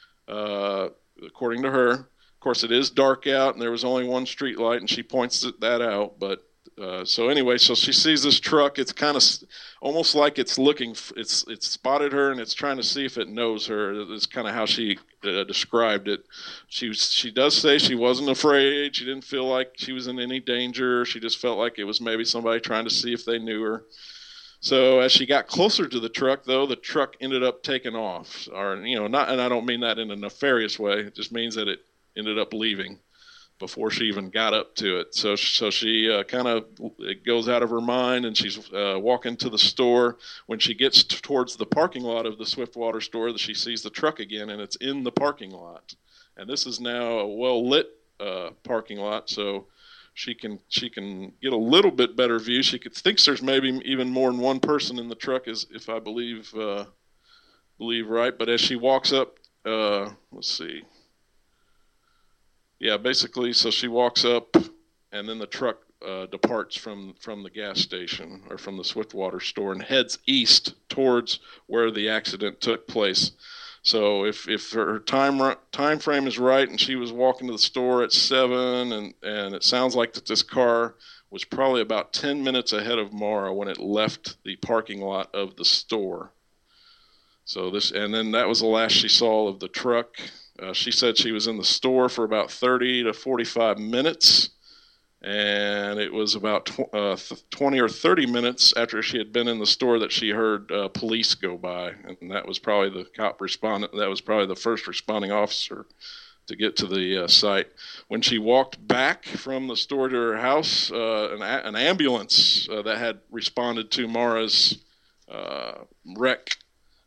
[SPEAKER 3] uh, according to her. Of course, it is dark out, and there was only one street light, and she points that out. But uh, so anyway, so she sees this truck. It's kind of almost like it's looking. It's it's spotted her, and it's trying to see if it knows her. It's kind of how she uh, described it. She was, she does say she wasn't afraid. She didn't feel like she was in any danger. She just felt like it was maybe somebody trying to see if they knew her. So as she got closer to the truck, though, the truck ended up taking off. Or, you know, not, and I don't mean that in a nefarious way. It just means that it ended up leaving before she even got up to it. So, so she uh, kind of it goes out of her mind, and she's uh, walking to the store. When she gets t- towards the parking lot of the Swiftwater store, she sees the truck again, and it's in the parking lot. And this is now a well-lit uh, parking lot, so she can she can get a little bit better view. She could, thinks there's maybe even more than one person in the truck, as if I believe uh, believe right. But as she walks up, uh, let's see. Yeah, basically, so she walks up, and then the truck uh, departs from, from the gas station or from the Swiftwater store and heads east towards where the accident took place. So if if her time time frame is right, and she was walking to the store at seven, and, and it sounds like that this car was probably about ten minutes ahead of Maura when it left the parking lot of the store. So this, and then that was the last she saw of the truck. Uh, she said she was in the store for about thirty to forty-five minutes, and it was about tw- uh, twenty or thirty minutes after she had been in the store that she heard uh, police go by, and that was probably the cop respondent. That was probably the first responding officer to get to the uh, site. When she walked back from the store to her house, uh, an, a- an ambulance uh, that had responded to Maura's uh, wreck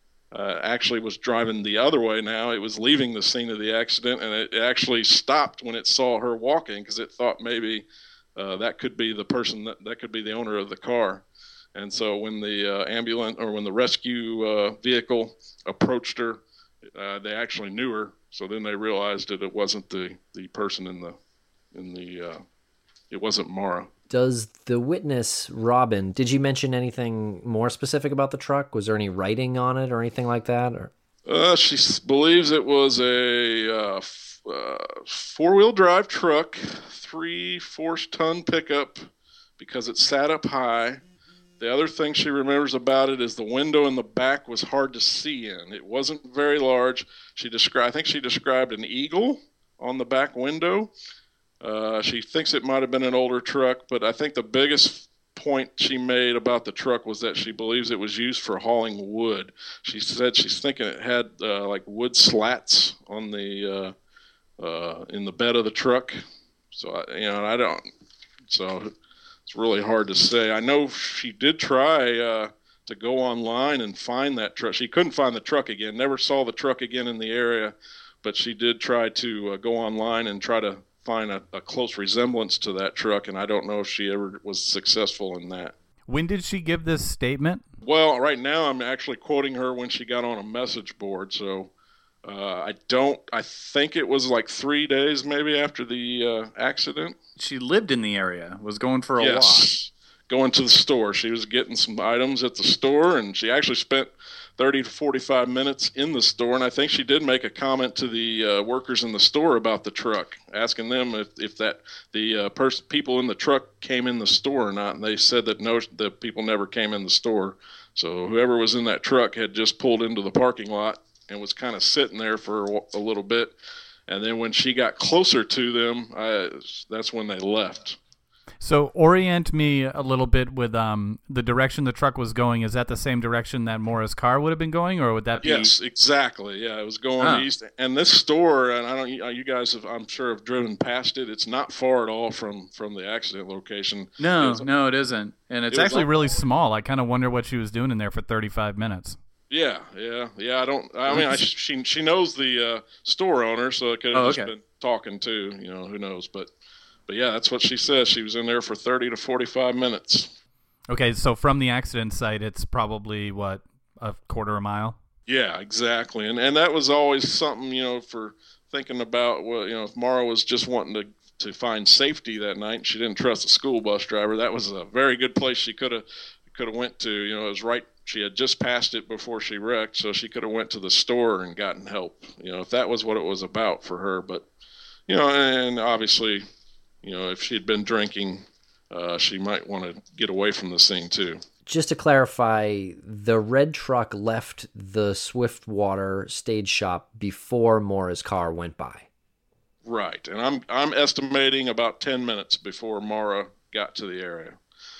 [SPEAKER 3] Uh, actually was driving the other way now. It was leaving the scene of the accident, and it actually stopped when it saw her walking because it thought maybe uh, that could be the person, that, that could be the owner of the car. And so when the uh, ambulance or when the rescue uh, vehicle approached her, uh, they actually knew her. So then they realized that it wasn't the, the person in the, in the uh, it wasn't Maura.
[SPEAKER 1] Does the witness, Robin, did you mention anything more specific about the truck? Was there any writing on it or anything like that? Or
[SPEAKER 3] uh, she s- believes it was a uh, f- uh, four-wheel drive truck, three force-ton pickup, because it sat up high. The other thing she remembers about it is the window in the back was hard to see in. It wasn't very large. She described, I think she described an eagle on the back window. Uh, she thinks it might have been an older truck, but I think the biggest point she made about the truck was that she believes it was used for hauling wood. She said she's thinking it had uh, like wood slats on the uh, uh, in the bed of the truck. So I, you know, I don't. So it's really hard to say. I know she did try uh, to go online and find that truck. She couldn't find the truck again. Never saw the truck again in the area, but she did try to uh, go online and try to find a, a close resemblance to that truck, and I don't know if she ever was successful in that.
[SPEAKER 2] When did she give this statement?
[SPEAKER 3] Well, right now I'm actually quoting her when she got on a message board, so uh, I don't, I think it was like three days maybe after the uh, accident.
[SPEAKER 4] She lived in the area, was going for a
[SPEAKER 3] Yes, going to the store. She was getting some items at the store, and she actually spent thirty to forty-five minutes in the store, and I think she did make a comment to the uh, workers in the store about the truck, asking them if, if that the uh, pers- people in the truck came in the store or not, and they said that no, the people never came in the store. So whoever was in that truck had just pulled into the parking lot and was kind of sitting there for a, a little bit, and then when she got closer to them, I, that's when they left.
[SPEAKER 2] So orient me a little bit with um the direction the truck was going. Is that the same direction that Maura's car would have been going, or would that be?
[SPEAKER 3] Yes, exactly. Yeah, it was going
[SPEAKER 4] Huh.
[SPEAKER 3] east. And this store, and I don't, you guys have, I'm sure, have driven past it. It's not far at all from, from the accident location.
[SPEAKER 4] No,
[SPEAKER 3] It was-
[SPEAKER 4] no, it isn't. And it's
[SPEAKER 3] It was
[SPEAKER 2] Actually,
[SPEAKER 3] like-
[SPEAKER 2] really small. I kind of wonder what she was doing in there for thirty-five minutes.
[SPEAKER 3] Yeah, yeah, yeah. I don't. I mean, I, she she knows the uh, store owner, so it could have
[SPEAKER 4] Oh,
[SPEAKER 3] just
[SPEAKER 4] okay.
[SPEAKER 3] been talking to. You know, who knows? But but yeah, that's what she says. She was in there for thirty to forty-five minutes.
[SPEAKER 2] Okay, so from the accident site, it's probably what, a quarter of a mile.
[SPEAKER 3] Yeah, exactly. And and that was always something, you know, for thinking about. Well, you know, if Maura was just wanting to to find safety that night, and she didn't trust the school bus driver, that was a very good place she could have could have went to. You know, it was right. She had just passed it before she wrecked, so she could have went to the store and gotten help. You know, if that was what it was about for her. But you know, and obviously, you know, if she had been drinking, uh, she might want to get away from the scene too.
[SPEAKER 1] just to clarify, the red truck left the Swiftwater stage shop before Maura's car went by.
[SPEAKER 3] Right, and I'm I'm estimating about ten minutes before Maura got to the area.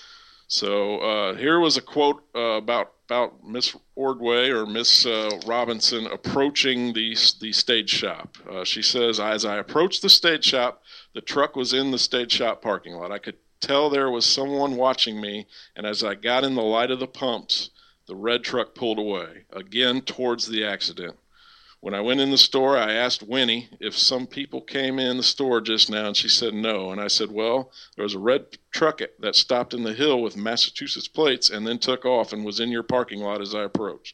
[SPEAKER 3] So uh, here was a quote uh, about about Miss Ordway or Miss uh, Robinson approaching the the stage shop. Uh, she says, "As I approached the stage shop, the truck was in the stage shop parking lot. I could tell there was someone watching me, and as I got in the light of the pumps, the red truck pulled away, again towards the accident. When I went in the store, I asked Winnie if some people came in the store just now, and she said no. And I said, well, there was a red truck that stopped in the hill with Massachusetts plates and then took off and was in your parking lot as I approached.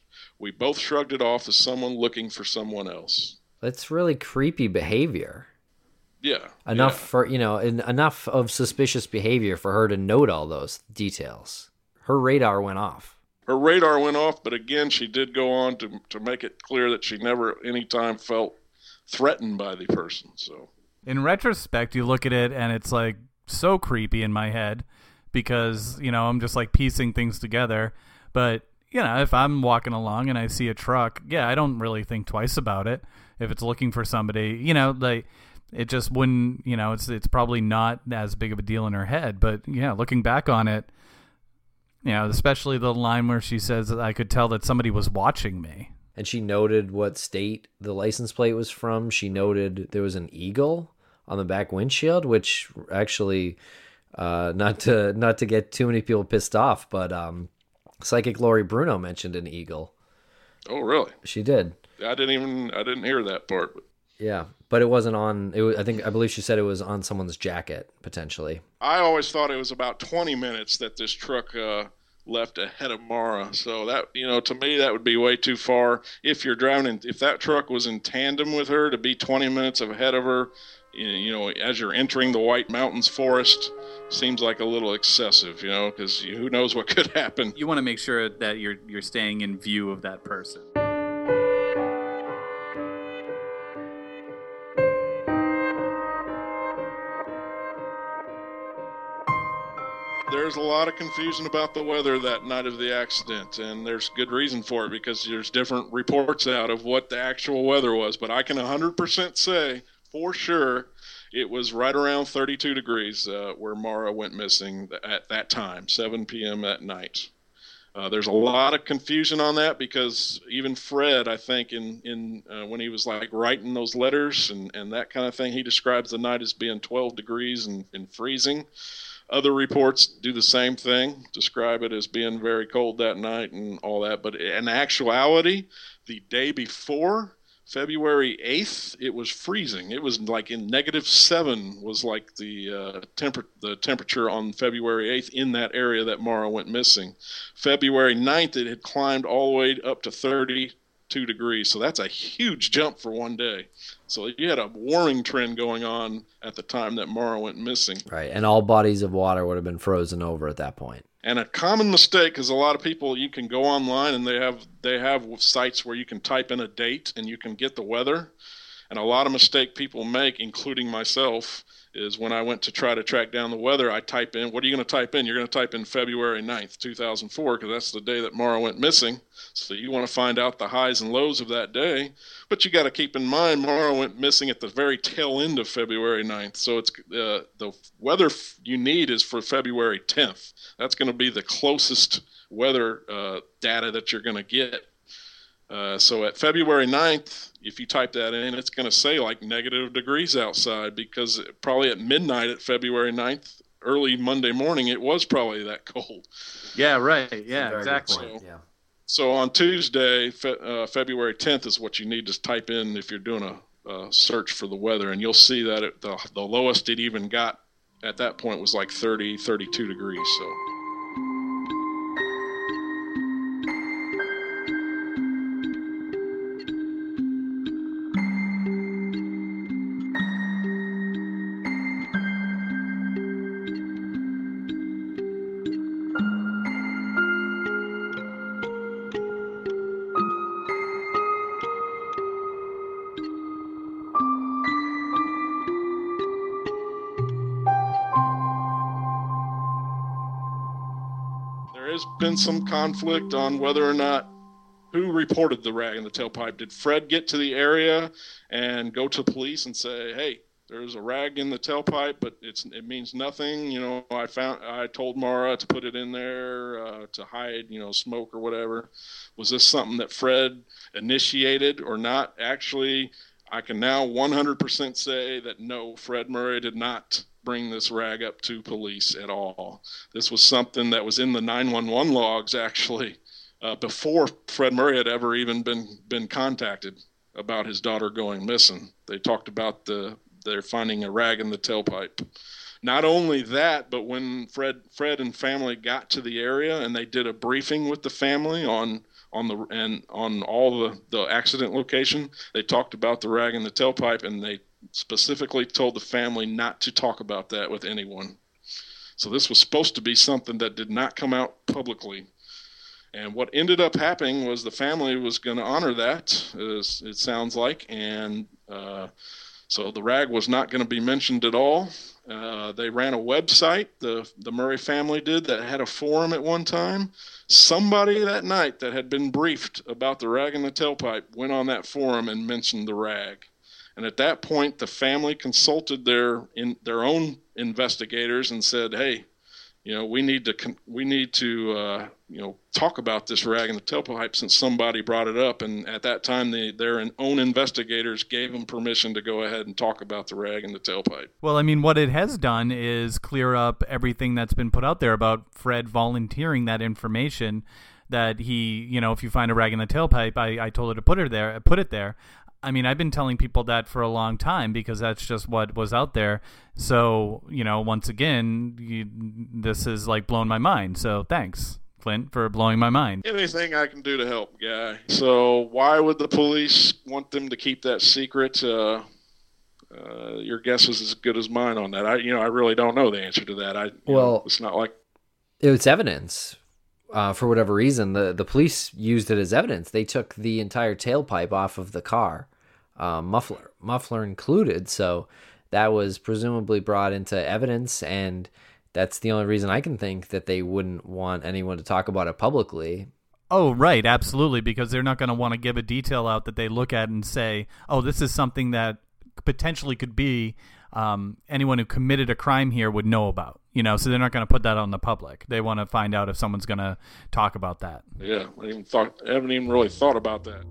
[SPEAKER 3] We both shrugged it off as someone looking for someone else.
[SPEAKER 1] That's really creepy behavior.
[SPEAKER 3] Yeah.
[SPEAKER 1] Enough
[SPEAKER 3] yeah.
[SPEAKER 1] for, you know, en- enough of suspicious behavior for her to note all those details. Her radar went off.
[SPEAKER 3] Her radar went off, but again, she did go on to to make it clear that she never any time felt threatened by the person. So,
[SPEAKER 2] in retrospect, you look at it and it's like so creepy in my head because, you know, I'm just like piecing things together. But, you know, if I'm walking along and I see a truck, yeah, I don't really think twice about it. If it's looking for somebody, you know, like it just wouldn't, you know, it's it's probably not as big of a deal in her head. But, yeah, looking back on it, you know, especially the line where she says that I could tell that somebody was watching me.
[SPEAKER 1] And she noted what state the license plate was from. She noted there was an eagle on the back windshield, which actually, uh, not to not to get too many people pissed off, but um, Psychic Lori Bruno mentioned an eagle.
[SPEAKER 3] Oh, really?
[SPEAKER 1] She did.
[SPEAKER 3] I didn't even I didn't hear that part. But.
[SPEAKER 1] Yeah, but it wasn't on. It was, I think I believe she said it was on someone's jacket potentially.
[SPEAKER 3] I always thought it was about twenty minutes that this truck uh, left ahead of Mara. So that, you know, to me that would be way too far. If you're driving, in, if that truck was in tandem with her, to be twenty minutes ahead of her, you know, as you're entering the White Mountains forest, seems like a little excessive. You know, because who knows what could happen.
[SPEAKER 4] You want to make sure that you're you're staying in view of that person.
[SPEAKER 3] There's a lot of confusion about the weather that night of the accident, and there's good reason for it because there's different reports out of what the actual weather was. But I can one hundred percent say for sure it was right around thirty-two degrees uh, where Mara went missing at that time, seven p.m. at night. Uh, there's a lot of confusion on that because even Fred, I think, in, in uh, when he was like writing those letters and, and that kind of thing, he describes the night as being twelve degrees and, and freezing. Other reports do the same thing, describe it as being very cold that night and all that. But in actuality, the day before, February eighth, it was freezing. It was like in negative seven was like the uh, temper the temperature on February eighth in that area that Mara went missing. February ninth, it had climbed all the way up to thirty-two degrees. So that's a huge jump for one day. So you had a warming trend going on at the time that Mara went missing.
[SPEAKER 1] Right, and all bodies of water would have been frozen over at that point.
[SPEAKER 3] And a common mistake, because a lot of people, you can go online and they have they have sites where you can type in a date and you can get the weather. And a lot of mistake people make, including myself, is when I went to try to track down the weather, I type in, what are you going to type in? You're going to type in February ninth, two thousand four, because that's the day that Mara went missing. So you want to find out the highs and lows of that day. But you got to keep in mind, Mara went missing at the very tail end of February ninth. So it's uh, the weather you need is for February tenth. That's going to be the closest weather uh, data that you're going to get. Uh, so at February ninth, if you type that in, it's going to say like negative degrees outside because probably at midnight at February ninth, early Monday morning, it was probably that cold.
[SPEAKER 4] Yeah, right. Yeah, exactly.
[SPEAKER 1] Point, yeah.
[SPEAKER 3] So on Tuesday, fe- uh, February tenth is what you need to type in if you're doing a, a search for the weather. And you'll see that it, the, the lowest it even got at that point was like thirty, thirty-two degrees. So. There's been some conflict on whether or not who reported the rag in the tailpipe. Did Fred get to the area and go to police and say, hey, there's a rag in the tailpipe, but it's it means nothing. You know, I found I told Mara to put it in there uh, to hide, you know, smoke or whatever. Was this something that Fred initiated or not? Actually, I can now one hundred percent say that no, Fred Murray did not bring this rag up to police at all. This was something that was in the nine one one logs actually uh, before Fred Murray had ever even been been contacted about his daughter going missing. They talked about the they're finding a rag in the tailpipe. Not only that, but when Fred Fred and family got to the area and they did a briefing with the family on on the and on all the, the accident location, they talked about the rag in the tailpipe, and they specifically told the family not to talk about that with anyone. So this was supposed to be something that did not come out publicly. And what ended up happening was the family was going to honor that, as it sounds like, and uh, so the rag was not going to be mentioned at all. Uh, they ran a website, the the Murray family did, that had a forum at one time. Somebody that night that had been briefed about the rag in the tailpipe went on that forum and mentioned the rag. And at that point, the family consulted their in their own investigators and said, "Hey, you know, we need to we need to uh, you know talk about this rag in the tailpipe since somebody brought it up." And at that time, the, their own investigators gave them permission to go ahead and talk about the rag in the tailpipe.
[SPEAKER 2] Well, I mean, what it has done is clear up everything that's been put out there about Fred volunteering that information. That he, you know, if you find a rag in the tailpipe, I, I told her to put her there, put it there. I mean, I've been telling people that for a long time because that's just what was out there. So, you know, once again, you, this is like blown my mind. So thanks, Clint, for blowing my mind.
[SPEAKER 3] Anything I can do to help, guy. So why would the police want them to keep that secret? Uh, uh, your guess is as good as mine on that. I, you know, I really don't know the answer to that. I,
[SPEAKER 1] well,
[SPEAKER 3] know, it's not like
[SPEAKER 1] it's evidence. Uh, for whatever reason, the the police used it as evidence. They took the entire tailpipe off of the car. Uh, muffler, muffler included. So that was presumably brought into evidence, and that's the only reason I can think that they wouldn't want anyone to talk about it publicly.
[SPEAKER 2] Oh, right, absolutely, because they're not going to want to give a detail out that they look at and say, oh, this is something that potentially could be um, anyone who committed a crime here would know about. You know, so they're not going to put that on the public. They want to find out if someone's going to talk about that.
[SPEAKER 3] Yeah, I even thought, I haven't even really thought about that.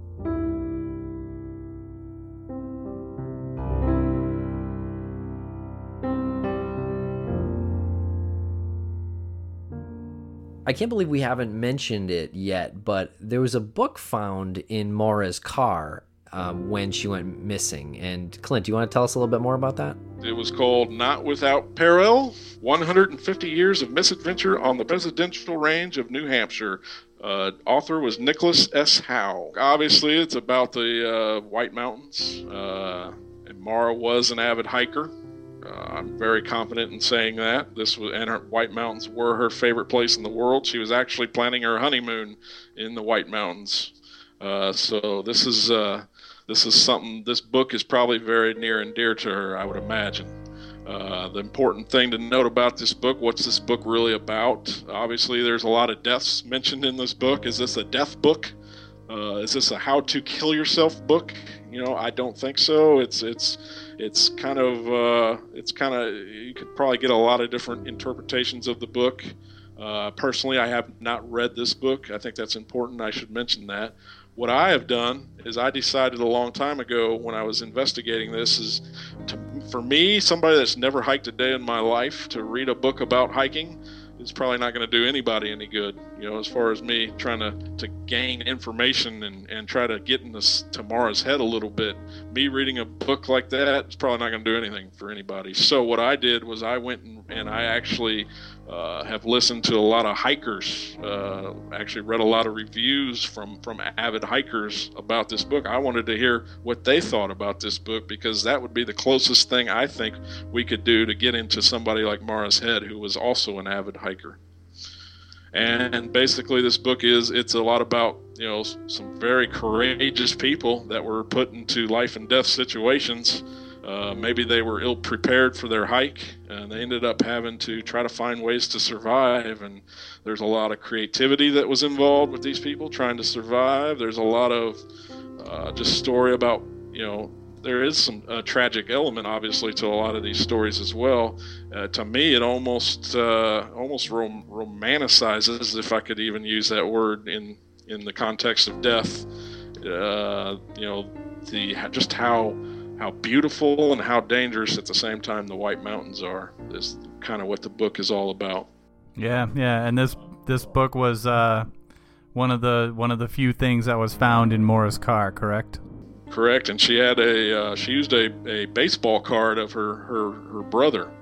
[SPEAKER 1] I can't believe we haven't mentioned it yet, but there was a book found in Maura's car um, when she went missing. And Clint, do you want to tell us a little bit more about that?
[SPEAKER 3] It was called Not Without Peril, one hundred fifty Years of Misadventure on the Presidential Range of New Hampshire. Uh, author was Nicholas S. Howe. Obviously, it's about the uh, White Mountains, uh, and Maura was an avid hiker. Uh, I'm very confident in saying that. This was, and her White Mountains were her favorite place in the world. She was actually planning her honeymoon in the White Mountains. Uh, so this is uh, this is something. This book is probably very near and dear to her, I would imagine. Uh, the important thing to note about this book: what's this book really about? Obviously, there's a lot of deaths mentioned in this book. Is this a death book? Uh, is this a how to kill yourself book? You know, I don't think so. It's it's it's kind of uh, it's kind of you could probably get a lot of different interpretations of the book. Uh, personally, I have not read this book. I think that's important. I should mention that. What I have done is I decided a long time ago when I was investigating this is to, for me, somebody that's never hiked a day in my life, to read a book about hiking is probably not going to do anybody any good, you know, as far as me trying to, to gain information and, and try to get into Tamara's head a little bit. Me reading a book like that is probably not going to do anything for anybody. So what I did was I went and, and I actually uh, have listened to a lot of hikers, uh, actually read a lot of reviews from, from avid hikers about this book. I wanted to hear what they thought about this book because that would be the closest thing I think we could do to get into somebody like Maura's head, who was also an avid hiker. And basically this book is, it's a lot about, you know, some very courageous people that were put into life and death situations. Uh, maybe they were ill prepared for their hike and they ended up having to try to find ways to survive. And there's a lot of creativity that was involved with these people trying to survive. There's a lot of uh, just story about, you know, there is some uh, tragic element, obviously, to a lot of these stories as well. Uh, to me, it almost uh, almost rom- romanticizes, if I could even use that word in in the context of death. Uh, you know, the just how how beautiful and how dangerous at the same time the White Mountains are is kind of what the book is all about.
[SPEAKER 2] Yeah, yeah, and this this book was uh, one of the one of the few things that was found in Maura's car, correct?
[SPEAKER 3] Correct, and she had a uh, she used a, a baseball card of her her her brother.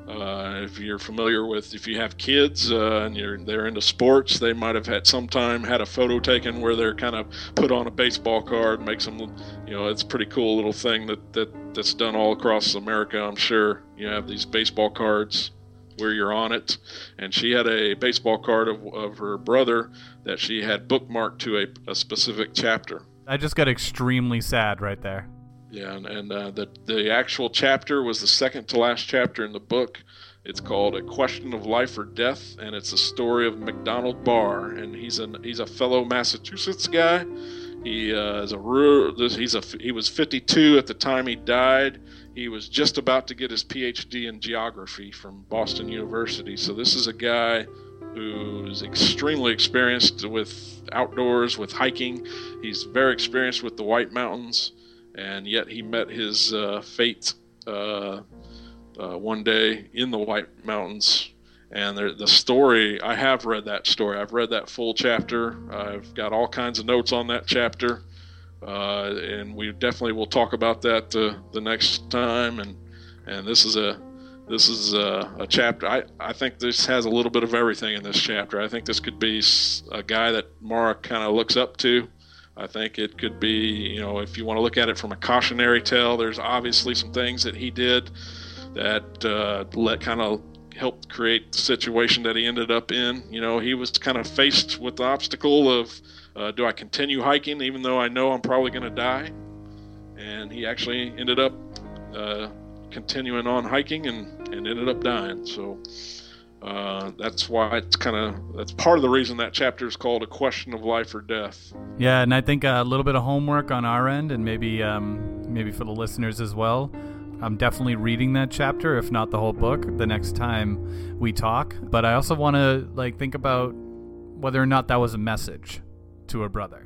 [SPEAKER 3] Uh, if you're familiar with, if you have kids uh, and you're they're into sports, they might have had sometime had a photo taken where they're kind of put on a baseball card, makes them, you know, it's a pretty cool little thing that, that that's done all across America. I'm sure you have these baseball cards where you're on it, and she had a baseball card of, of her brother that she had bookmarked to a, a specific chapter.
[SPEAKER 2] I just got extremely sad right there.
[SPEAKER 3] Yeah, and, and uh, the the actual chapter was the second to last chapter in the book. It's called A Question of Life or Death, and it's a story of McDonald Barr, and he's a he's a fellow Massachusetts guy. He uh, is a he's a he was fifty-two at the time he died. He was just about to get his P H D in geography from Boston University. So this is a guy who's extremely experienced with outdoors, with hiking. He's very experienced with the White Mountains. And yet he met his uh, fate uh, uh, one day in the White Mountains. And there, the story, I have read that story. I've read that full chapter. I've got all kinds of notes on that chapter. Uh, and we definitely will talk about that uh, the next time. And and this is a this is a, a chapter. I, I think this has a little bit of everything in this chapter. I think this could be a guy that Mara kind of looks up to. I think it could be, you know, if you want to look at it from a cautionary tale, there's obviously some things that he did that uh, let kind of helped create the situation that he ended up in. You know, he was kind of faced with the obstacle of, uh, do I continue hiking even though I know I'm probably going to die? And he actually ended up uh, continuing on hiking and, and ended up dying. So Uh, that's why it's kind of, that's part of the reason that chapter is called A Question of Life or Death.
[SPEAKER 2] Yeah, and I think a little bit of homework on our end, and maybe um, maybe for the listeners as well. I'm definitely reading that chapter, if not the whole book, the next time we talk. But I also want to like think about whether or not that was a message to her brother.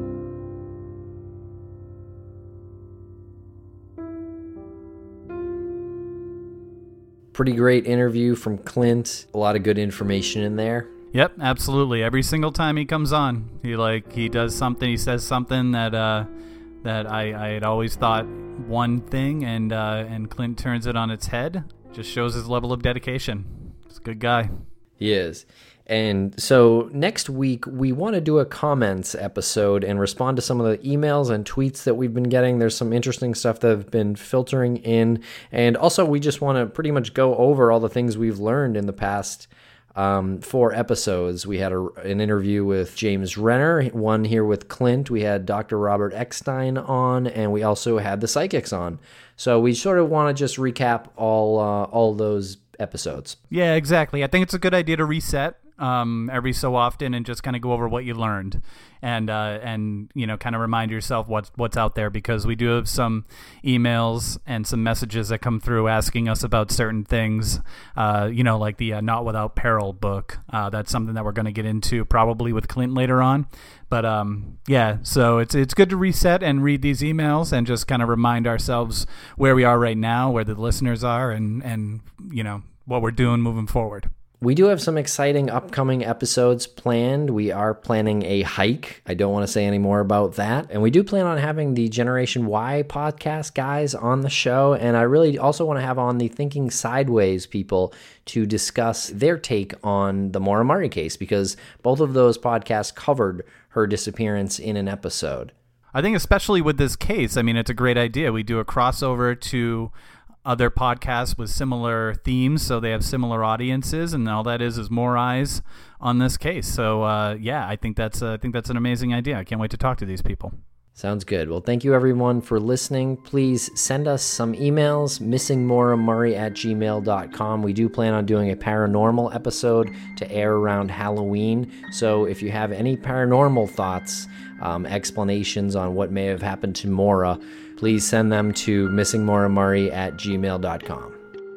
[SPEAKER 1] Pretty great interview from Clint. A lot of good information in there.
[SPEAKER 2] Yep, absolutely. Every single time he comes on, he like he does something. He says something that uh, that I, I had always thought one thing, and uh, and Clint turns it on its head. Just shows his level of dedication. He's a good guy.
[SPEAKER 1] He is. And so next week, we want to do a comments episode and respond to some of the emails and tweets that we've been getting. There's some interesting stuff that have been filtering in. And also, we just want to pretty much go over all the things we've learned in the past um, four episodes. We had a, an interview with James Renner, one here with Clint. We had Doctor Robert Eckstein on, and we also had the psychics on. So we sort of want to just recap all uh, all those episodes.
[SPEAKER 2] Yeah, exactly. I think it's a good idea to reset um, every so often and just kind of go over what you learned and uh, and you know kind of remind yourself what's what's out there, because we do have some emails and some messages that come through asking us about certain things. Uh, you know, like the uh, Not Without Peril book. Uh, that's something that we're going to get into probably with Clint later on. But um, yeah, so it's it's good to reset and read these emails and just kind of remind ourselves where we are right now, where the listeners are, and and you know what we're doing moving forward.
[SPEAKER 1] We do have some exciting upcoming episodes planned. We are planning a hike. I don't want to say any more about that. And we do plan on having the Generation Y podcast guys on the show. And I really also want to have on the Thinking Sideways people to discuss their take on the Maura Murray case, because both of those podcasts covered her disappearance in an episode.
[SPEAKER 2] I think especially with this case, I mean, it's a great idea. We do a crossover to other podcasts with similar themes, so they have similar audiences, and all that is is more eyes on this case. So uh, yeah, I think that's uh, I think that's an amazing idea. I can't wait to talk to these people.
[SPEAKER 1] Sounds good. Well, thank you everyone for listening. Please send us some emails, missing maura murray at gmail dot com. We do plan on doing a paranormal episode to air around Halloween. So if you have any paranormal thoughts, um, explanations on what may have happened to Maura, please send them to missing maura murray at gmail dot com.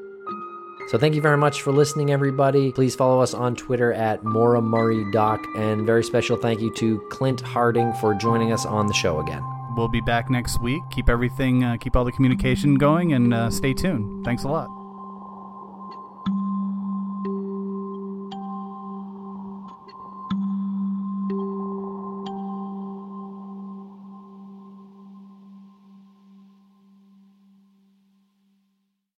[SPEAKER 1] So thank you very much for listening, everybody. Please follow us on Twitter at Maura Murray Doc, and very special thank you to Clint Harding for joining us on the show again.
[SPEAKER 2] We'll be back next week. Keep everything, uh, keep all the communication going, and uh, stay tuned. Thanks a lot.